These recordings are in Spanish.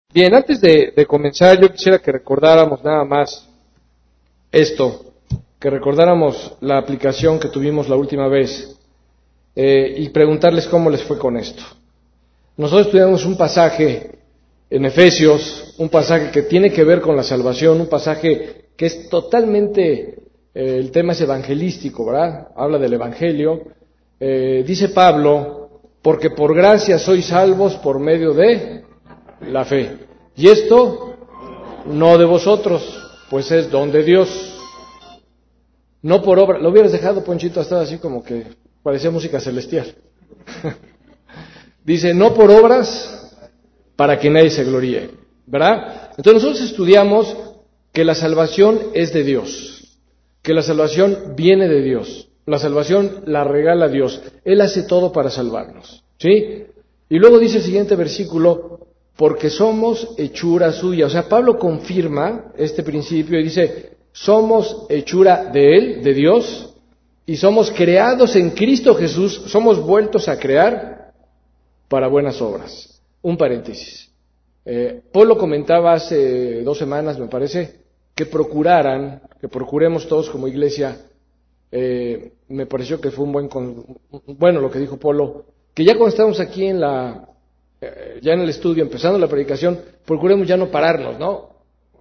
Bien, antes de comenzar, yo quisiera que recordáramos nada más esto, que recordáramos la aplicación que tuvimos la última vez y preguntarles cómo les fue con esto. Nosotros estudiamos un pasaje en Efesios, un pasaje que tiene que ver con la salvación, un pasaje que es totalmente, el tema es evangelístico, ¿verdad? Habla del evangelio. Dice Pablo, porque por gracia sois salvos por medio de la fe. Y esto no de vosotros, pues es don de Dios. No por obra. Lo hubieras dejado, Ponchito, hasta así como que parecía música celestial. Dice, no por obras para que nadie se gloríe, ¿verdad? Entonces nosotros estudiamos que la salvación es de Dios, que la salvación viene de Dios, la salvación la regala Dios, Él hace todo para salvarnos, ¿sí? Y luego dice el siguiente versículo, porque somos hechura suya. O sea, Pablo confirma este principio y dice, somos hechura de Él, de Dios, y somos creados en Cristo Jesús, somos vueltos a crear para buenas obras. Un paréntesis. Polo comentaba hace 2 semanas, me parece, que procuremos todos como iglesia, me pareció que fue bueno lo que dijo Polo, que ya cuando estamos aquí ya en el estudio, empezando la predicación, procuremos ya no pararnos, ¿no?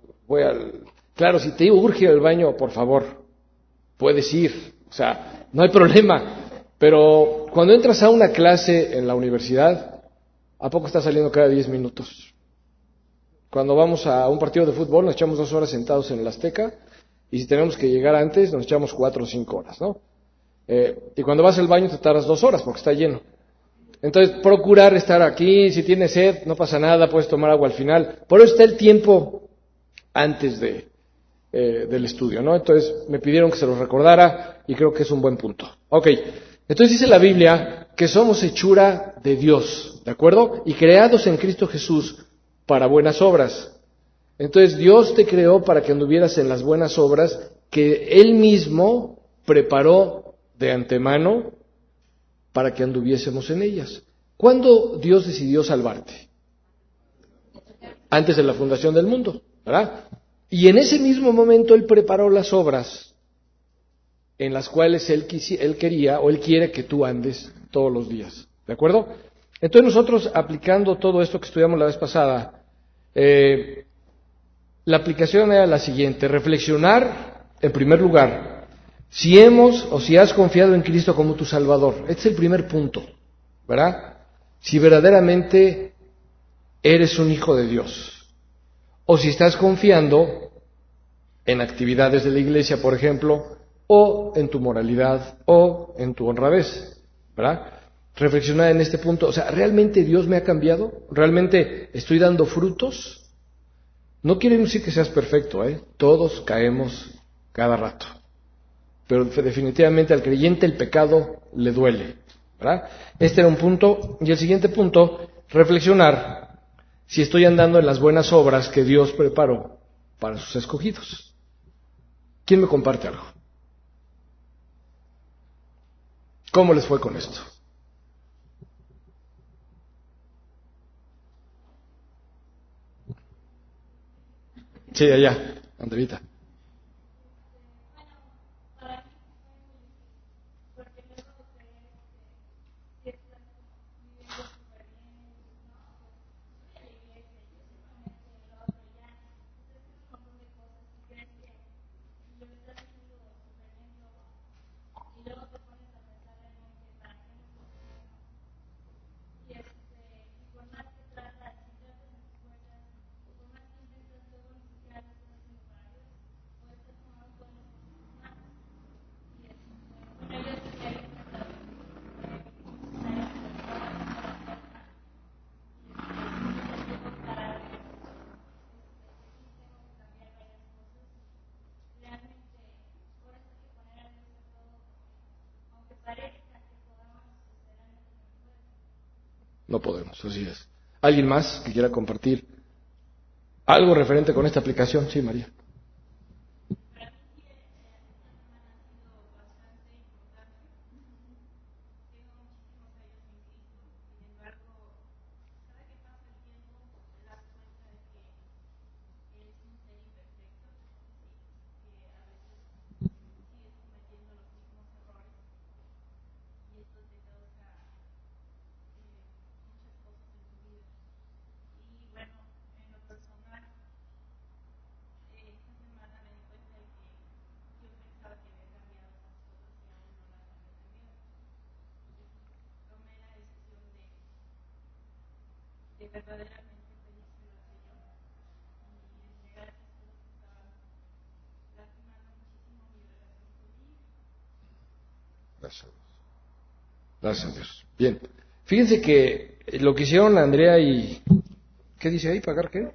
Claro, si te urge al baño, por favor, puedes ir, o sea, no hay problema, pero cuando entras a una clase en la universidad, ¿a poco estás saliendo cada 10 minutos? Cuando vamos a un partido de fútbol nos echamos 2 horas sentados en el Azteca y si tenemos que llegar antes nos echamos 4 o 5 horas, ¿no? Y cuando vas al baño te tardas 2 horas porque está lleno. Entonces procurar estar aquí, si tienes sed no pasa nada, puedes tomar agua al final. Por eso está el tiempo antes del estudio, ¿no? Entonces me pidieron que se los recordara y creo que es un buen punto. Ok, entonces dice la Biblia que somos hechura de Dios, ¿de acuerdo? Y creados en Cristo Jesús para buenas obras. Entonces Dios te creó para que anduvieras en las buenas obras que Él mismo preparó de antemano para que anduviésemos en ellas. ¿Cuándo Dios decidió salvarte? Antes de la fundación del mundo, ¿verdad? Y en ese mismo momento Él preparó las obras en las cuales Él quería o Él quiere que tú andes todos los días. ¿De acuerdo? Entonces nosotros, aplicando todo esto que estudiamos la vez pasada, la aplicación era la siguiente: reflexionar, en primer lugar, si has confiado en Cristo como tu Salvador. Este es el primer punto, ¿verdad? Si verdaderamente eres un hijo de Dios. O si estás confiando en actividades de la iglesia, por ejemplo, o en tu moralidad, o en tu honradez, ¿verdad? Reflexionar en este punto, o sea, ¿realmente Dios me ha cambiado? ¿Realmente estoy dando frutos? No quiere decir que seas perfecto, Todos caemos cada rato. Pero definitivamente al creyente el pecado le duele, ¿verdad? Este era un punto. Y el siguiente punto, reflexionar si estoy andando en las buenas obras que Dios preparó para sus escogidos. ¿Quién me comparte algo? ¿Cómo les fue con esto? Sí, allá, Andrita. No podemos, así es. ¿Alguien más que quiera compartir algo referente con esta aplicación? Sí, María. Gracias a Dios. Gracias a Dios. Bien. Fíjense que lo que hicieron Andrea y... ¿Qué dice ahí? ¿Pagar qué?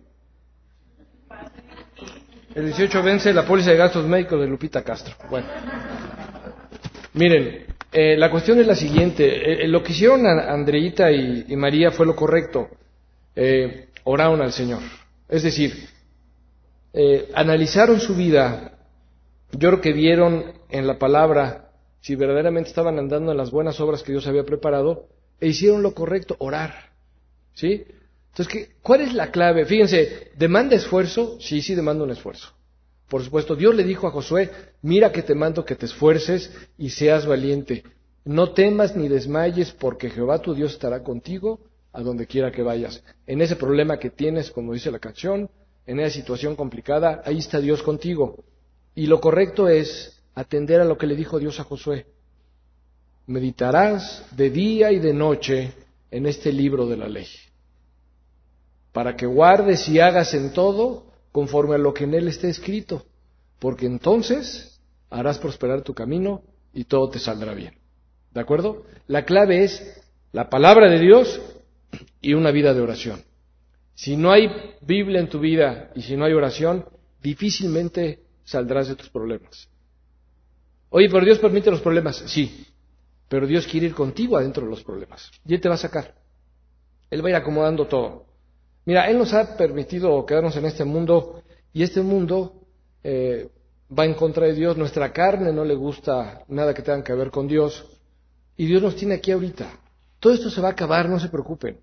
El 18 vence la póliza de gastos médicos de Lupita Castro. Bueno. Miren, la cuestión es la siguiente. Lo que hicieron Andreita y María fue lo correcto. Oraron al Señor. Es decir, analizaron su vida. Yo creo que vieron en la palabra si verdaderamente estaban andando en las buenas obras que Dios había preparado e hicieron lo correcto, orar. ¿Sí? Entonces, ¿cuál es la clave? Fíjense, ¿demanda esfuerzo? Sí, sí demanda un esfuerzo. Por supuesto, Dios le dijo a Josué, mira que te mando que te esfuerces y seas valiente. No temas ni desmayes porque Jehová tu Dios estará contigo a donde quiera que vayas. En ese problema que tienes, como dice la canción, en esa situación complicada, ahí está Dios contigo. Y lo correcto es atender a lo que le dijo Dios a Josué. Meditarás de día y de noche en este libro de la ley, para que guardes y hagas en todo conforme a lo que en él esté escrito, porque entonces harás prosperar tu camino y todo te saldrá bien. ¿De acuerdo? La clave es la palabra de Dios y una vida de oración. Si no hay Biblia en tu vida y si no hay oración, difícilmente saldrás de tus problemas. Oye, pero Dios permite los problemas. Sí, pero Dios quiere ir contigo adentro de los problemas. Y Él te va a sacar. Él va a ir acomodando todo. Mira, Él nos ha permitido quedarnos en este mundo y este mundo va en contra de Dios. Nuestra carne no le gusta nada que tenga que ver con Dios y Dios nos tiene aquí ahorita. Todo esto se va a acabar, no se preocupen.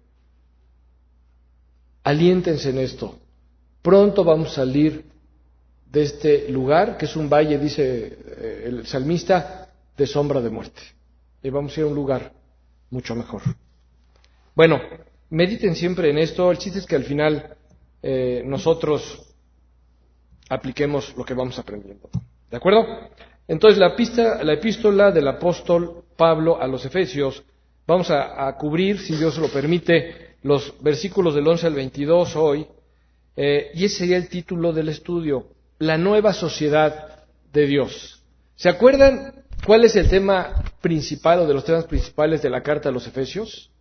Aliéntense en esto. Pronto vamos a salir de este lugar, que es un valle, dice el salmista, de sombra de muerte. Y vamos a ir a un lugar mucho mejor. Bueno, mediten siempre en esto. El chiste es que al final nosotros apliquemos lo que vamos aprendiendo. ¿De acuerdo? Entonces, la epístola del apóstol Pablo a los Efesios, vamos a cubrir, si Dios lo permite, los versículos del 11 al 22 hoy, y ese sería el título del estudio, la nueva sociedad de Dios. ¿Se acuerdan cuál es el tema principal o de los temas principales de la carta a los Efesios?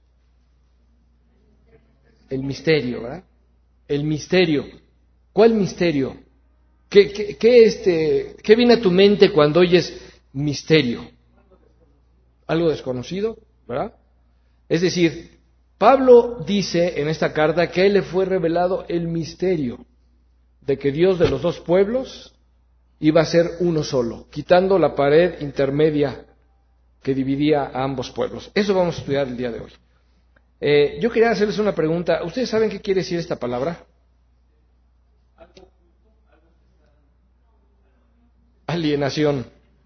El misterio, ¿verdad? El misterio. ¿Cuál misterio? ¿Qué viene a tu mente cuando oyes misterio? Algo desconocido, ¿verdad? Es decir, Pablo dice en esta carta que a él le fue revelado el misterio de que Dios de los dos pueblos iba a ser uno solo, quitando la pared intermedia que dividía a ambos pueblos. Eso vamos a estudiar el día de hoy. Yo quería hacerles una pregunta. ¿Ustedes saben qué quiere decir esta palabra? Alienación.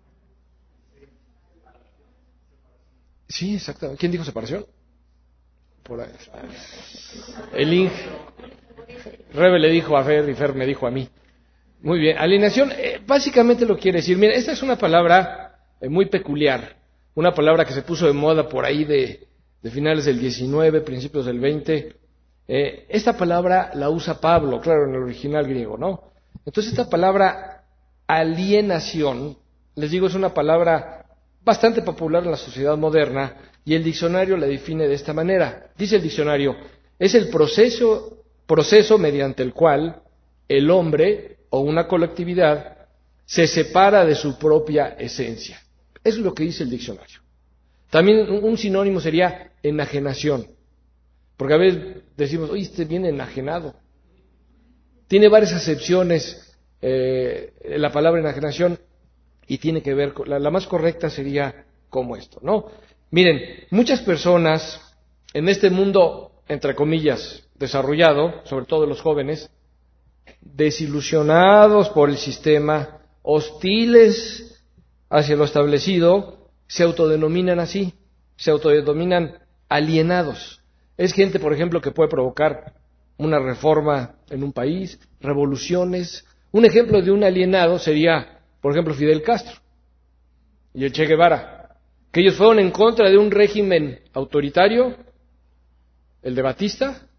Sí, exactamente. ¿Quién dijo separación? Por ahí. El Ing. Rebe le dijo a Fer y Fer me dijo a mí. Muy bien. Alienación, básicamente lo quiere decir. Mira, esta es una palabra muy peculiar. Una palabra que se puso de moda por ahí de finales del 19, principios del 20. Esta palabra la usa Pablo, claro, en el original griego, ¿no? Entonces esta palabra alienación, les digo, es una palabra bastante popular en la sociedad moderna y el diccionario la define de esta manera. Dice el diccionario, es el proceso mediante el cual el hombre o una colectividad se separa de su propia esencia. Eso es lo que dice el diccionario. También un sinónimo sería enajenación, porque a veces decimos, oye, este viene enajenado. Tiene varias acepciones la palabra enajenación y tiene que ver con, la más correcta sería como esto, ¿no? Miren, muchas personas en este mundo, entre comillas, desarrollado, sobre todo los jóvenes, desilusionados por el sistema, hostiles hacia lo establecido, se autodenominan así, se autodenominan alienados. Es gente, por ejemplo, que puede provocar una reforma en un país, revoluciones. Un ejemplo de un alienado sería, por ejemplo, Fidel Castro y el Che Guevara, que ellos fueron en contra de un régimen autoritario, el de Batista,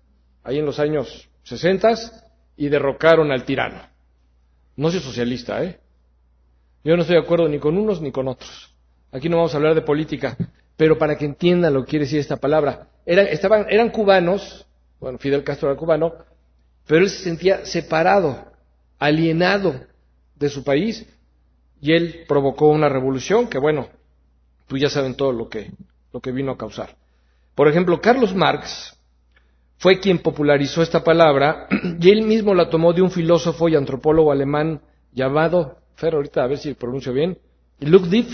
ahí en los años 60, y derrocaron al tirano. No soy socialista, Yo no estoy de acuerdo ni con unos ni con otros. Aquí no vamos a hablar de política, pero para que entiendan lo que quiere decir esta palabra. Eran cubanos, bueno, Fidel Castro era cubano, pero él se sentía separado, alienado de su país, y él provocó una revolución que, bueno, pues ya saben todo lo que vino a causar. Por ejemplo, Carlos Marx fue quien popularizó esta palabra, y él mismo la tomó de un filósofo y antropólogo alemán llamado, ahorita a ver si pronuncio bien, Ludwig.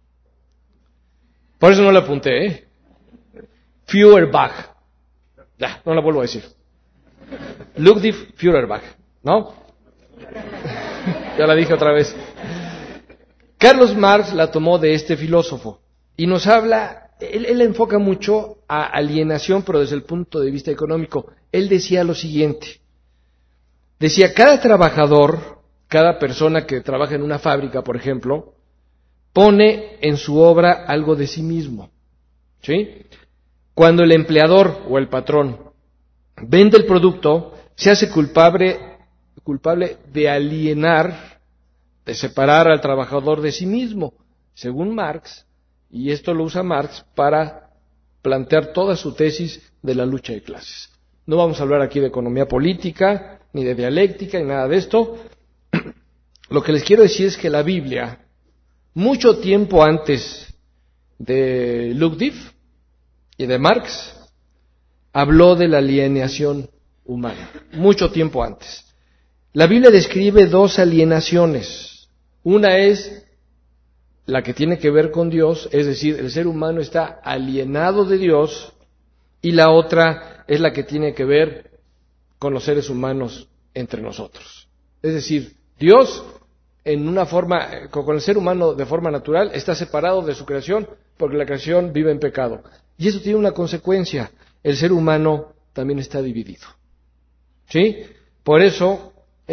Por eso no la apunté, Feuerbach. Ya, no la vuelvo a decir. Ludwig Feuerbach, ¿no? Ya la dije otra vez. Carlos Marx la tomó de este filósofo y nos habla. Él enfoca mucho a alienación, pero desde el punto de vista económico. Él decía lo siguiente. Decía, cada trabajador, cada persona que trabaja en una fábrica, por ejemplo, pone en su obra algo de sí mismo. ¿Sí? Cuando el empleador o el patrón vende el producto, se hace culpable de alienar, de separar al trabajador de sí mismo, según Marx. Y esto lo usa Marx para plantear toda su tesis de la lucha de clases. No vamos a hablar aquí de economía política, ni de dialéctica, ni nada de esto. Lo que les quiero decir es que la Biblia, mucho tiempo antes de Ludwig y de Marx, habló de la alienación humana. Mucho tiempo antes. La Biblia describe dos alienaciones. Una es la que tiene que ver con Dios, es decir, el ser humano está alienado de Dios, y la otra es la que tiene que ver con los seres humanos entre nosotros. Es decir, Dios, con el ser humano de forma natural, está separado de su creación porque la creación vive en pecado. Y eso tiene una consecuencia, el ser humano también está dividido. ¿Sí? Por eso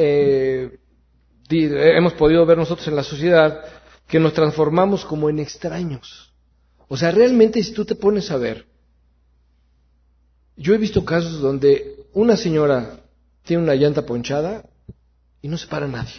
hemos podido ver nosotros en la sociedad que nos transformamos como en extraños. O sea, realmente si tú te pones a ver, yo he visto casos donde una señora tiene una llanta ponchada y no se para nadie.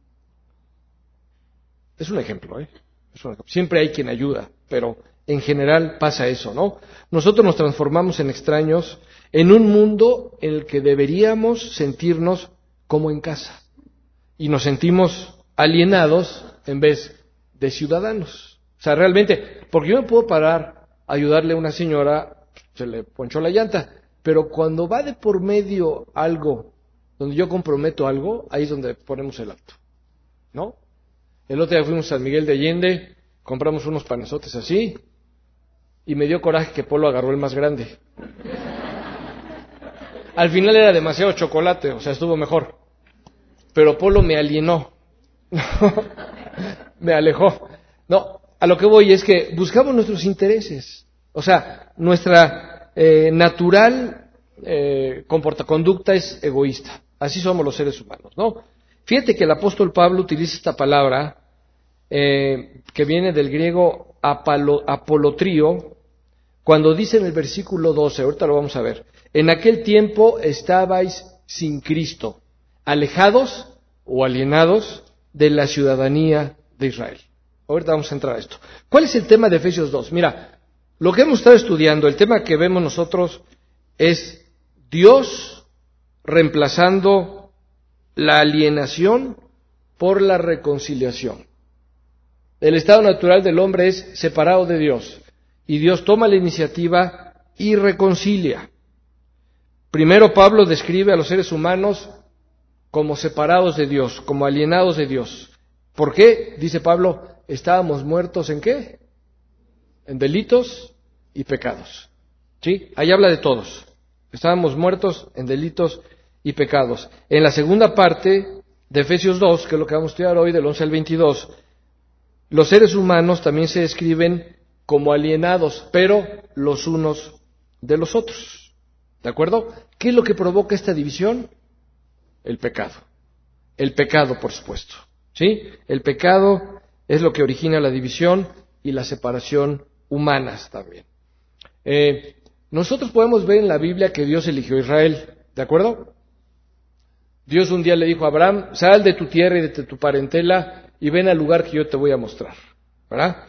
Es un ejemplo, Siempre hay quien ayuda, pero en general pasa eso, ¿no? Nosotros nos transformamos en extraños en un mundo en el que deberíamos sentirnos como en casa. Y nos sentimos alienados en vez de ciudadanos. O sea, realmente, porque yo me puedo parar a ayudarle a una señora, se le ponchó la llanta, pero cuando va de por medio algo, donde yo comprometo algo, ahí es donde ponemos el alto, ¿no? El otro día fuimos a San Miguel de Allende, compramos unos panesotes así, y me dio coraje que Polo agarró el más grande. Al final era demasiado chocolate, o sea, estuvo mejor. Pero Polo me alienó. Me alejó. No, a lo que voy es que buscamos nuestros intereses. O sea, nuestra natural conducta es egoísta. Así somos los seres humanos, ¿no? Fíjate que el apóstol Pablo utiliza esta palabra que viene del griego apolotrío, cuando dice en el versículo 12, ahorita lo vamos a ver, en aquel tiempo estabais sin Cristo, alejados o alienados de la ciudadanía de Israel. Ahorita vamos a entrar a esto. ¿Cuál es el tema de Efesios 2? Mira, lo que hemos estado estudiando, el tema que vemos nosotros es Dios reemplazando la alienación por la reconciliación. El estado natural del hombre es separado de Dios, y Dios toma la iniciativa y reconcilia. Primero Pablo describe a los seres humanos como separados de Dios, como alienados de Dios. ¿Por qué? Dice Pablo, estábamos muertos ¿en qué? En delitos y pecados. ¿Sí? Ahí habla de todos. Estábamos muertos en delitos y pecados. En la segunda parte de Efesios 2, que es lo que vamos a estudiar hoy, del 11 al 22, los seres humanos también se describen como alienados, pero los unos de los otros. ¿De acuerdo? ¿Qué es lo que provoca esta división? El pecado. El pecado, por supuesto. ¿Sí? El pecado es lo que origina la división y la separación humanas también. Nosotros podemos ver en la Biblia que Dios eligió a Israel. ¿De acuerdo? Dios un día le dijo a Abraham, sal de tu tierra y de tu parentela y ven al lugar que yo te voy a mostrar, ¿verdad?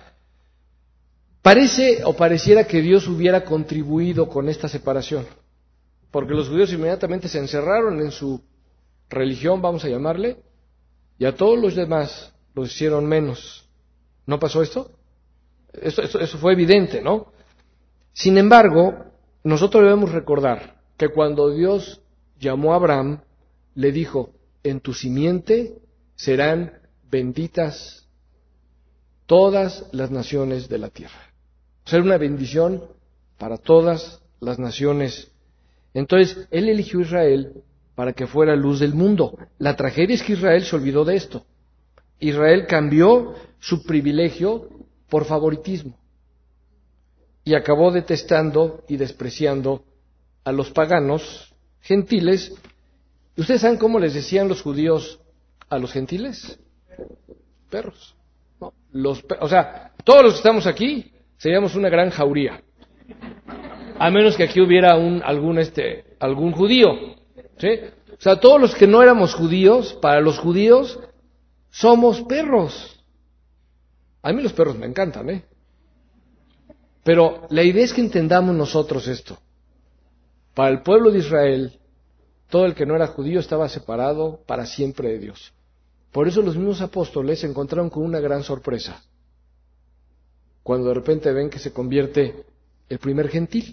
Parece o pareciera que Dios hubiera contribuido con esta separación, porque los judíos inmediatamente se encerraron en su religión, vamos a llamarle, y a todos los demás los hicieron menos. ¿No pasó esto? Eso fue evidente, ¿no? Sin embargo, nosotros debemos recordar que cuando Dios llamó a Abraham, le dijo, en tu simiente serán benditas todas las naciones de la tierra. Ser una bendición para todas las naciones. Entonces, Él eligió a Israel para que fuera luz del mundo. La tragedia es que Israel se olvidó de esto. Israel cambió su privilegio por favoritismo y acabó detestando y despreciando a los paganos gentiles. ¿Y ustedes saben cómo les decían los judíos a los gentiles? Perros. No, o sea, todos los que estamos aquí seríamos una gran jauría. A menos que aquí hubiera algún judío. ¿Sí? O sea, todos los que no éramos judíos, para los judíos, somos perros. A mí los perros me encantan, ¿eh? Pero la idea es que entendamos nosotros esto. Para el pueblo de Israel, todo el que no era judío estaba separado para siempre de Dios. Por eso los mismos apóstoles se encontraron con una gran sorpresa, cuando de repente ven que se convierte el primer gentil.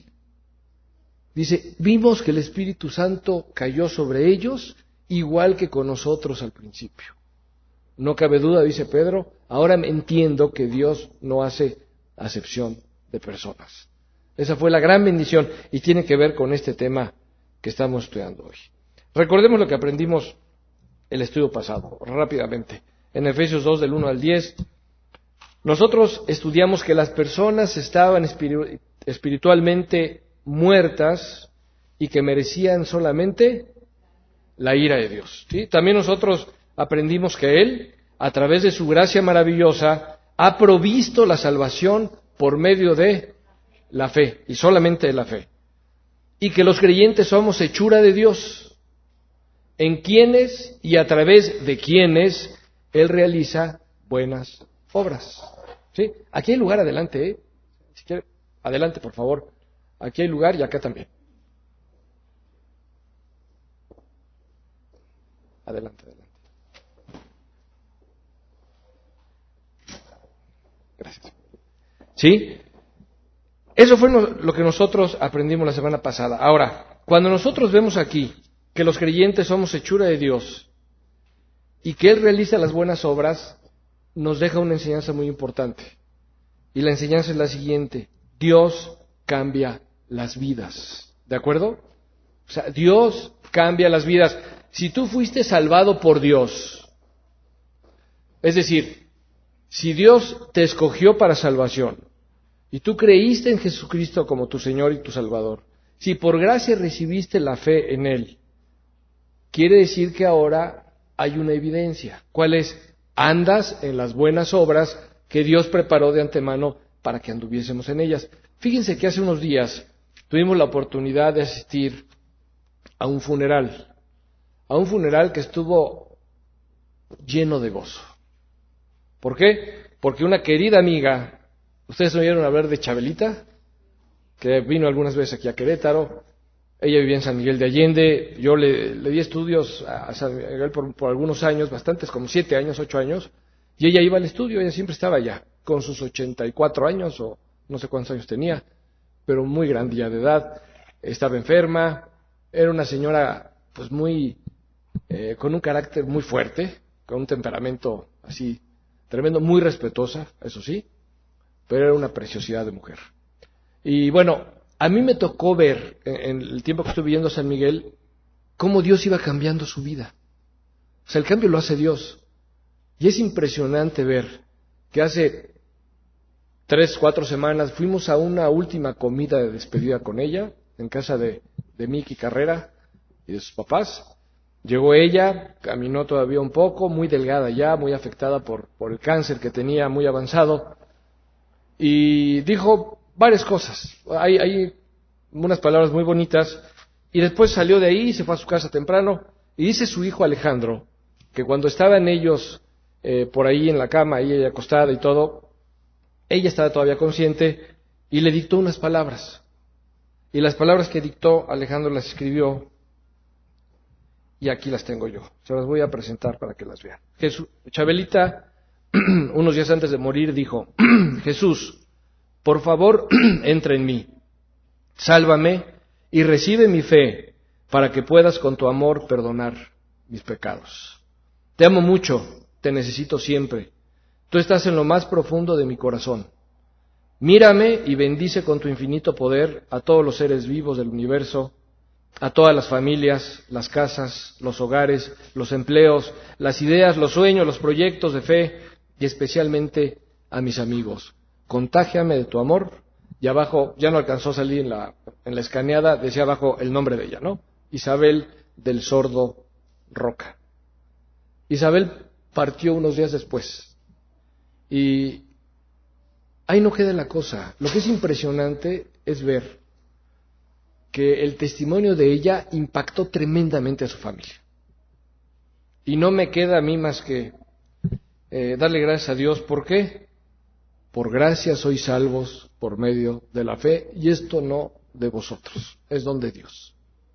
Dice, vimos que el Espíritu Santo cayó sobre ellos, igual que con nosotros al principio. No cabe duda, dice Pedro, ahora entiendo que Dios no hace acepción de personas. Esa fue la gran bendición y tiene que ver con este tema que estamos estudiando hoy. Recordemos lo que aprendimos el estudio pasado, rápidamente. En Efesios 2, del 1 al 10, nosotros estudiamos que las personas estaban espiritualmente muertas y que merecían solamente la ira de Dios. ¿Sí? También nosotros aprendimos que Él, a través de su gracia maravillosa, ha provisto la salvación por medio de la fe, y solamente de la fe. Y que los creyentes somos hechura de Dios, en quienes y a través de quienes Él realiza buenas obras. ¿Sí? Aquí hay lugar, adelante, ¿eh? Si quiere, adelante, por favor. Aquí hay lugar y acá también. Adelante, adelante. Gracias. ¿Sí? Eso fue lo que nosotros aprendimos la semana pasada. Ahora, cuando nosotros vemos aquí que los creyentes somos hechura de Dios y que Él realiza las buenas obras, nos deja una enseñanza muy importante. Y la enseñanza es la siguiente: Dios cambia las vidas. ¿De acuerdo? O sea, Dios cambia las vidas. Si tú fuiste salvado por Dios, es decir, si Dios te escogió para salvación y tú creíste en Jesucristo como tu Señor y tu Salvador, si por gracia recibiste la fe en Él, quiere decir que ahora hay una evidencia. ¿Cuál es? Andas en las buenas obras que Dios preparó de antemano para que anduviésemos en ellas. Fíjense que hace unos días tuvimos la oportunidad de asistir a un funeral que estuvo lleno de gozo. ¿Por qué? Porque una querida amiga, ustedes oyeron hablar de Chabelita, que vino algunas veces aquí a Querétaro. Ella vivía en San Miguel de Allende. Yo le di estudios a San Miguel por algunos años, bastantes, como 7 años, 8 años, y ella iba al estudio, ella siempre estaba allá, con sus 84 años, o no sé cuántos años tenía, pero muy grande ya de edad. Estaba enferma, era una señora pues muy, con un carácter muy fuerte, con un temperamento así tremendo, muy respetuosa, eso sí, pero era una preciosidad de mujer. Y bueno, a mí me tocó ver, en el tiempo que estuve viviendo a San Miguel, cómo Dios iba cambiando su vida. O sea, el cambio lo hace Dios. Y es impresionante ver que hace 3, 4 semanas fuimos a una última comida de despedida con ella, en casa de Miki Carrera y de sus papás. Llegó ella, caminó todavía un poco, muy delgada ya, muy afectada por el cáncer que tenía muy avanzado, y dijo varias cosas. Hay unas palabras muy bonitas Y después salió de ahí y se fue a su casa temprano. Y dice su hijo Alejandro que cuando estaban ellos por ahí en la cama, ahí ella acostada y todo, ella estaba todavía consciente y le dictó unas palabras. Y las palabras que dictó Alejandro las escribió y aquí las tengo yo. Se las voy a presentar para que las vean. Chabelita, unos días antes de morir, dijo: Jesús, por favor, entra en mí, sálvame y recibe mi fe para que puedas con tu amor perdonar mis pecados. Te amo mucho, te necesito siempre. Tú estás en lo más profundo de mi corazón. Mírame y bendice con tu infinito poder a todos los seres vivos del universo, a todas las familias, las casas, los hogares, los empleos, las ideas, los sueños, los proyectos de fe y especialmente a mis amigos. Contágiame de tu amor. Y abajo, ya no alcanzó a salir en la escaneada, decía abajo el nombre de ella, ¿no? Isabel del Sordo Roca. Isabel partió unos días después. Y ahí no queda la cosa. Lo que es impresionante es ver que el testimonio de ella impactó tremendamente a su familia. Y no me queda a mí más que darle gracias a Dios. ¿Por qué? Por gracia sois salvos por medio de la fe, y esto no de vosotros, es don de Dios.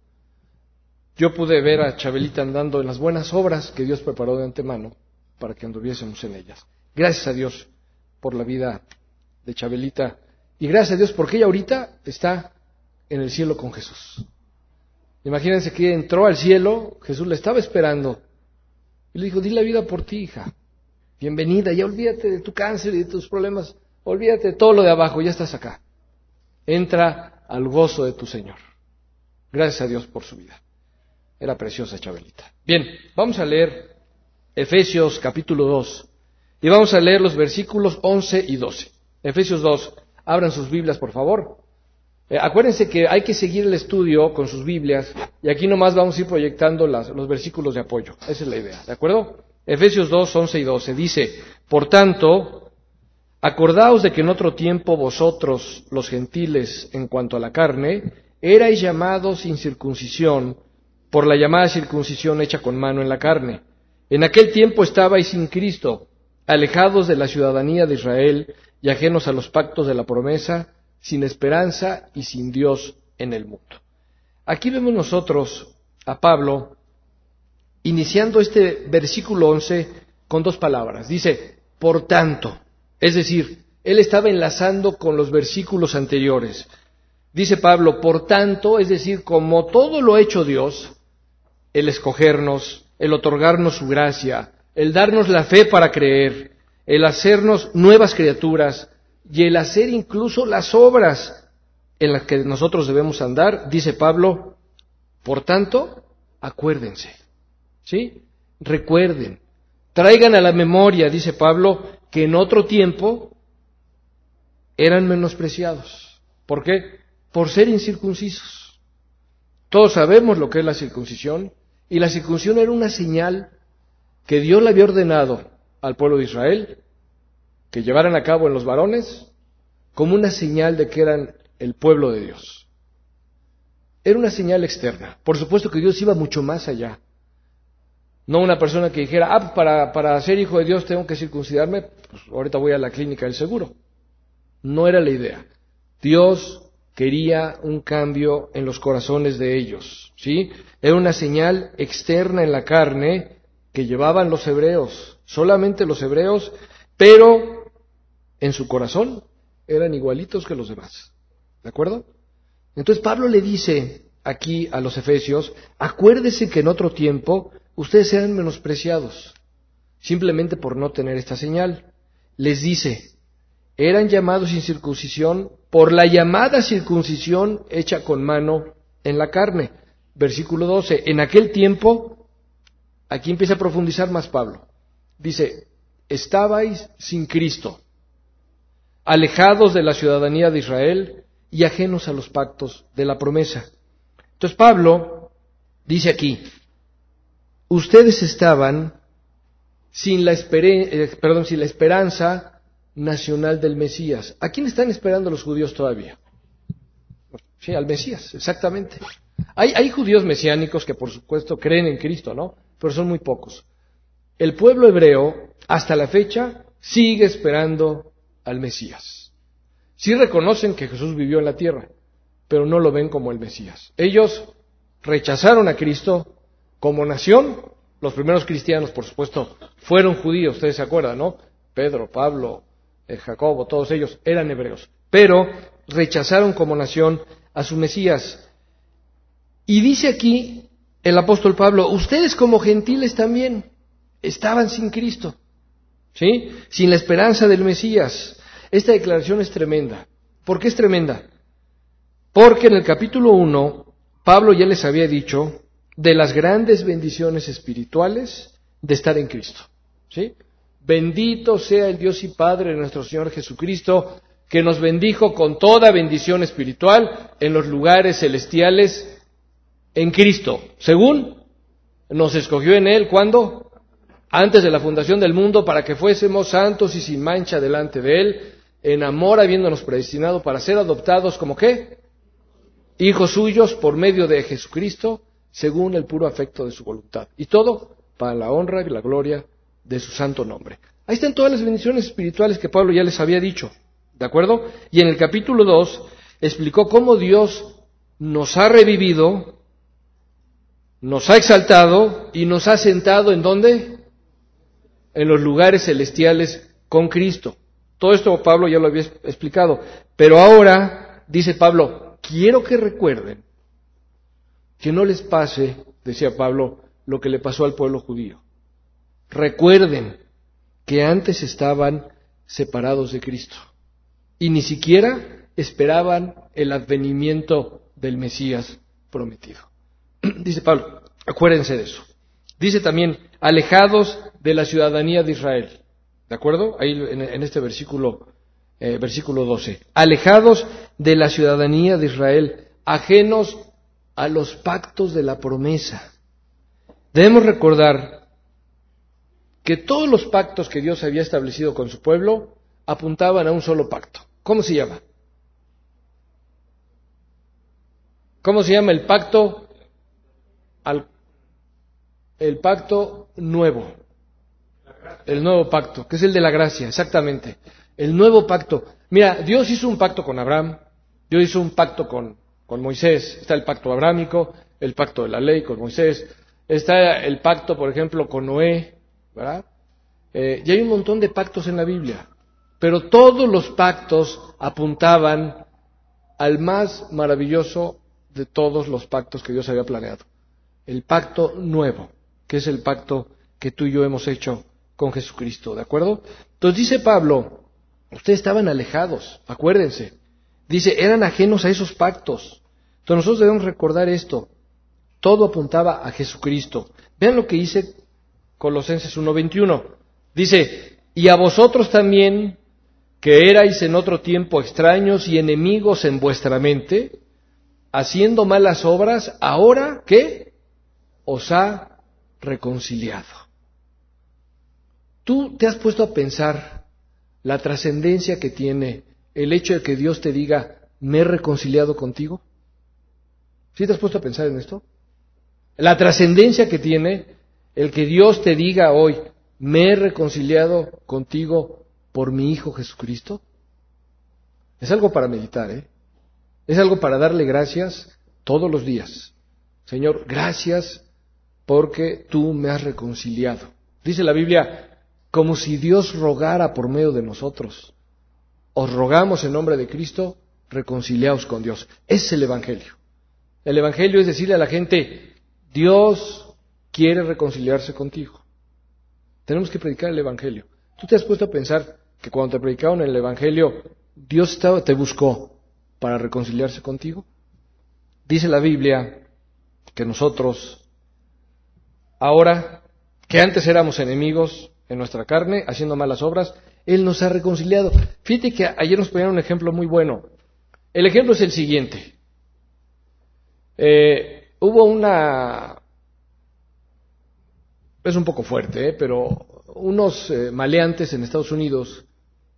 Yo pude ver a Chabelita andando en las buenas obras que Dios preparó de antemano para que anduviésemos en ellas. Gracias a Dios por la vida de Chabelita, y gracias a Dios porque ella ahorita está en el cielo con Jesús. Imagínense que entró al cielo, Jesús la estaba esperando y le dijo: di la vida por ti, hija. Bienvenida, ya olvídate de tu cáncer y de tus problemas, olvídate de todo lo de abajo, ya estás acá. Entra al gozo de tu Señor. Gracias a Dios por su vida. Era preciosa Chabelita. Bien, vamos a leer Efesios capítulo 2 y vamos a leer los versículos 11 y 12. Efesios 2, abran sus Biblias por favor. Acuérdense que hay que seguir el estudio con sus Biblias y aquí nomás vamos a ir proyectando los versículos de apoyo. Esa es la idea, ¿de acuerdo? Efesios 2, 11 y 12 dice: por tanto, acordaos de que en otro tiempo vosotros, los gentiles, en cuanto a la carne, erais llamados sin circuncisión, por la llamada circuncisión hecha con mano en la carne. En aquel tiempo estabais sin Cristo, alejados de la ciudadanía de Israel y ajenos a los pactos de la promesa, sin esperanza y sin Dios en el mundo. Aquí vemos nosotros a Pablo iniciando este versículo 11 con dos palabras. Dice, por tanto, es decir, él estaba enlazando con los versículos anteriores. Dice Pablo, por tanto, es decir, como todo lo ha hecho Dios, el escogernos, el otorgarnos su gracia, el darnos la fe para creer, el hacernos nuevas criaturas y el hacer incluso las obras en las que nosotros debemos andar, dice Pablo, por tanto, acuérdense. ¿Sí? Recuerden, traigan a la memoria, dice Pablo, que en otro tiempo eran menospreciados. ¿Por qué? Por ser incircuncisos. Todos sabemos lo que es la circuncisión, y la circuncisión era una señal que Dios le había ordenado al pueblo de Israel que llevaran a cabo en los varones como una señal de que eran el pueblo de Dios. Era una señal externa. Por supuesto que Dios iba mucho más allá. No una persona que dijera, para ser hijo de Dios tengo que circuncidarme, pues ahorita voy a la clínica del seguro. No era la idea. Dios quería un cambio en los corazones de ellos, ¿sí? Era una señal externa en la carne que llevaban los hebreos, solamente los hebreos, pero en su corazón eran igualitos que los demás. ¿De acuerdo? Entonces Pablo le dice aquí a los efesios, acuérdese que en otro tiempo ustedes eran menospreciados, simplemente por no tener esta señal. Les dice, eran llamados sin circuncisión por la llamada circuncisión hecha con mano en la carne. Versículo 12, en aquel tiempo, aquí empieza a profundizar más Pablo, dice, estabais sin Cristo, alejados de la ciudadanía de Israel y ajenos a los pactos de la promesa. Entonces Pablo dice aquí, ustedes estaban sin la esperanza nacional del Mesías. ¿A quién están esperando los judíos todavía? Sí, al Mesías, exactamente. Hay judíos mesiánicos que por supuesto creen en Cristo, ¿no? Pero son muy pocos. El pueblo hebreo, hasta la fecha, sigue esperando al Mesías. Sí reconocen que Jesús vivió en la tierra, pero no lo ven como el Mesías. Ellos rechazaron a Cristo como nación. Los primeros cristianos, por supuesto, fueron judíos, ustedes se acuerdan, ¿no? Pedro, Pablo, Jacobo, todos ellos eran hebreos, pero rechazaron como nación a su Mesías. Y dice aquí el apóstol Pablo, ustedes como gentiles también estaban sin Cristo, ¿sí? Sin la esperanza del Mesías. Esta declaración es tremenda. ¿Por qué es tremenda? Porque en el capítulo 1, Pablo ya les había dicho de las grandes bendiciones espirituales de estar en Cristo, ¿sí? Bendito sea el Dios y Padre de nuestro Señor Jesucristo, que nos bendijo con toda bendición espiritual en los lugares celestiales en Cristo, según nos escogió en Él, ¿cuándo? Antes de la fundación del mundo, para que fuésemos santos y sin mancha delante de Él, en amor habiéndonos predestinado para ser adoptados como ¿qué? Hijos suyos por medio de Jesucristo, según el puro afecto de su voluntad. Y todo para la honra y la gloria de su santo nombre. Ahí están todas las bendiciones espirituales que Pablo ya les había dicho, ¿de acuerdo? Y en el capítulo 2 explicó cómo Dios nos ha revivido, nos ha exaltado y nos ha sentado ¿en dónde? En los lugares celestiales con Cristo. Todo esto Pablo ya lo había explicado. Pero ahora, dice Pablo, quiero que recuerden que no les pase, decía Pablo, lo que le pasó al pueblo judío. Recuerden que antes estaban separados de Cristo y ni siquiera esperaban el advenimiento del Mesías prometido. Dice Pablo, acuérdense de eso. Dice también, alejados de la ciudadanía de Israel. ¿De acuerdo? Ahí en este versículo 12. Alejados de la ciudadanía de Israel, ajenos a los pactos de la promesa. Debemos recordar que todos los pactos que Dios había establecido con su pueblo apuntaban a un solo pacto. ¿Cómo se llama? ¿Cómo se llama el pacto? El pacto nuevo. El nuevo pacto, que es el de la gracia, exactamente. El nuevo pacto. Mira, Dios hizo un pacto con Abraham, Dios hizo un pacto con Moisés. Está el pacto abrámico, el pacto de la ley con Moisés. Está el pacto, por ejemplo, con Noé, ¿verdad? Y hay un montón de pactos en la Biblia. Pero todos los pactos apuntaban al más maravilloso de todos los pactos que Dios había planeado. El pacto nuevo, que es el pacto que tú y yo hemos hecho con Jesucristo, ¿de acuerdo? Entonces dice Pablo, ustedes estaban alejados, acuérdense. Dice, eran ajenos a esos pactos. Entonces nosotros debemos recordar esto. Todo apuntaba a Jesucristo. Vean lo que dice Colosenses 1:21. Dice, y a vosotros también, que erais en otro tiempo extraños y enemigos en vuestra mente, haciendo malas obras, ahora, ¿qué? Os ha reconciliado. ¿Tú te has puesto a pensar la trascendencia que tiene el hecho de que Dios te diga, me he reconciliado contigo? ¿Sí te has puesto a pensar en esto? La trascendencia que tiene el que Dios te diga hoy, me he reconciliado contigo por mi Hijo Jesucristo. Es algo para meditar, ¿eh? Es algo para darle gracias todos los días. Señor, gracias porque tú me has reconciliado. Dice la Biblia, como si Dios rogara por medio de nosotros. Os rogamos en nombre de Cristo, reconciliaos con Dios. Ese es el Evangelio. El Evangelio es decirle a la gente, Dios quiere reconciliarse contigo. Tenemos que predicar el Evangelio. ¿Tú te has puesto a pensar que cuando te predicaron el Evangelio, Dios te buscó para reconciliarse contigo? Dice la Biblia que nosotros, ahora que antes éramos enemigos en nuestra carne, haciendo malas obras, Él nos ha reconciliado. Fíjate que ayer nos ponían un ejemplo muy bueno. El ejemplo es el siguiente. Hubo es un poco fuerte, pero unos maleantes en Estados Unidos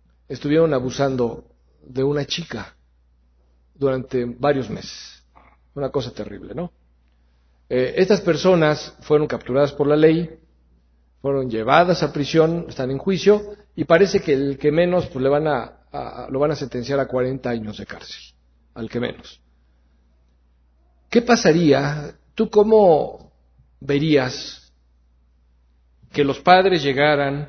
estuvieron abusando de una chica durante varios meses. Una cosa terrible, ¿no? Estas personas fueron capturadas por la ley, fueron llevadas a prisión, están en juicio, y parece que el que menos pues, lo van a sentenciar a 40 años de cárcel, al que menos. ¿Qué pasaría? ¿Tú cómo verías que los padres llegaran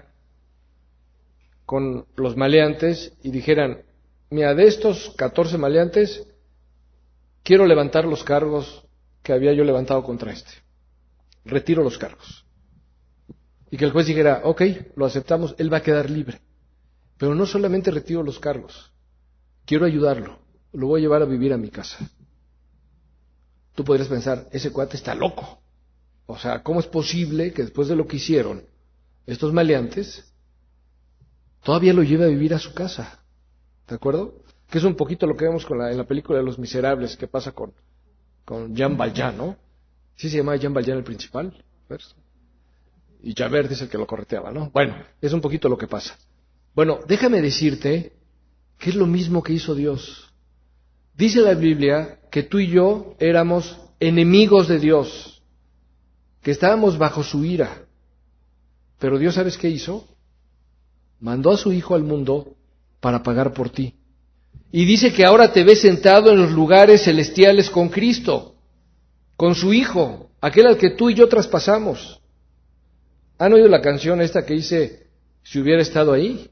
con los maleantes y dijeran, mira, de estos 14 maleantes, quiero levantar los cargos que había yo levantado contra este. Retiro los cargos. Y que el juez dijera, ok, lo aceptamos, él va a quedar libre. Pero no solamente retiro los cargos, quiero ayudarlo, lo voy a llevar a vivir a mi casa. Tú podrías pensar, ese cuate está loco. O sea, ¿cómo es posible que después de lo que hicieron estos maleantes, todavía lo lleve a vivir a su casa? ¿De acuerdo? Que es un poquito lo que vemos en la película de Los Miserables, que pasa con Jean Valjean, ¿no? ¿Sí se llama Jean Valjean el principal? Y Javert es el que lo correteaba, ¿no? Bueno, es un poquito lo que pasa. Bueno, déjame decirte que es lo mismo que hizo Dios. Dice la Biblia que tú y yo éramos enemigos de Dios, que estábamos bajo su ira. Pero Dios, ¿sabes qué hizo? Mandó a su Hijo al mundo para pagar por ti. Y dice que ahora te ves sentado en los lugares celestiales con Cristo, con su Hijo, aquel al que tú y yo traspasamos. ¿Han oído la canción esta que dice, si hubiera estado ahí?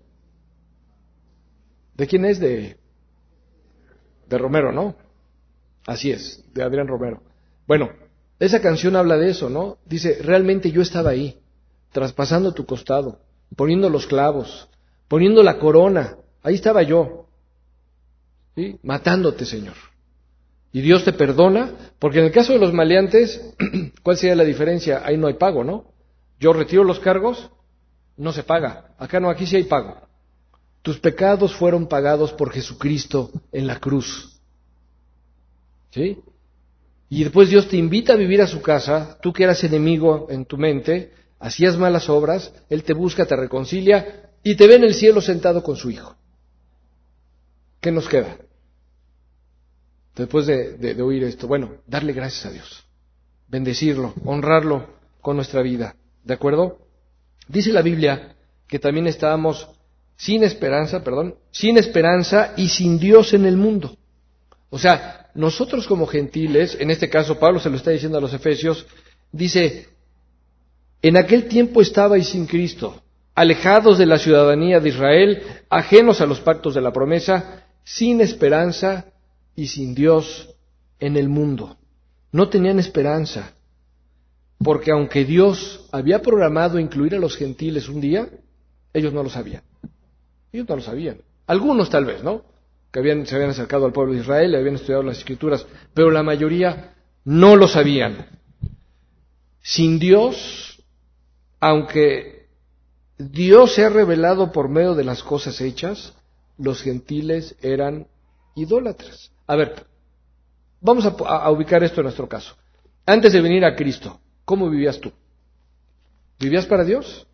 ¿De quién es? De Romero, ¿no? Así es, de Adrián Romero. Bueno, esa canción habla de eso, ¿no? Dice, realmente yo estaba ahí, traspasando tu costado, poniendo los clavos, poniendo la corona, ahí estaba yo, ¿sí? Matándote, Señor. Y Dios te perdona, porque en el caso de los maleantes, ¿cuál sería la diferencia? Ahí no hay pago, ¿no? Yo retiro los cargos, no se paga. Acá no, aquí sí hay pago. Tus pecados fueron pagados por Jesucristo en la cruz. ¿Sí? Y después Dios te invita a vivir a su casa, tú que eras enemigo en tu mente, hacías malas obras, Él te busca, te reconcilia y te ve en el cielo sentado con su Hijo. ¿Qué nos queda? Después de oír esto, bueno, darle gracias a Dios, bendecirlo, honrarlo con nuestra vida, ¿de acuerdo? Dice la Biblia que también estábamos sin esperanza y sin Dios en el mundo. O sea, nosotros como gentiles, en este caso Pablo se lo está diciendo a los Efesios, dice, en aquel tiempo estabais sin Cristo, alejados de la ciudadanía de Israel, ajenos a los pactos de la promesa, sin esperanza y sin Dios en el mundo. No tenían esperanza, porque aunque Dios había programado incluir a los gentiles un día, ellos no lo sabían. Ellos no lo sabían. Algunos tal vez, ¿no? Que se habían acercado al pueblo de Israel, habían estudiado las Escrituras, pero la mayoría no lo sabían. Sin Dios, aunque Dios se ha revelado por medio de las cosas hechas, los gentiles eran idólatras. A ver, vamos a ubicar esto en nuestro caso. Antes de venir a Cristo, ¿cómo vivías tú? ¿Vivías para Dios?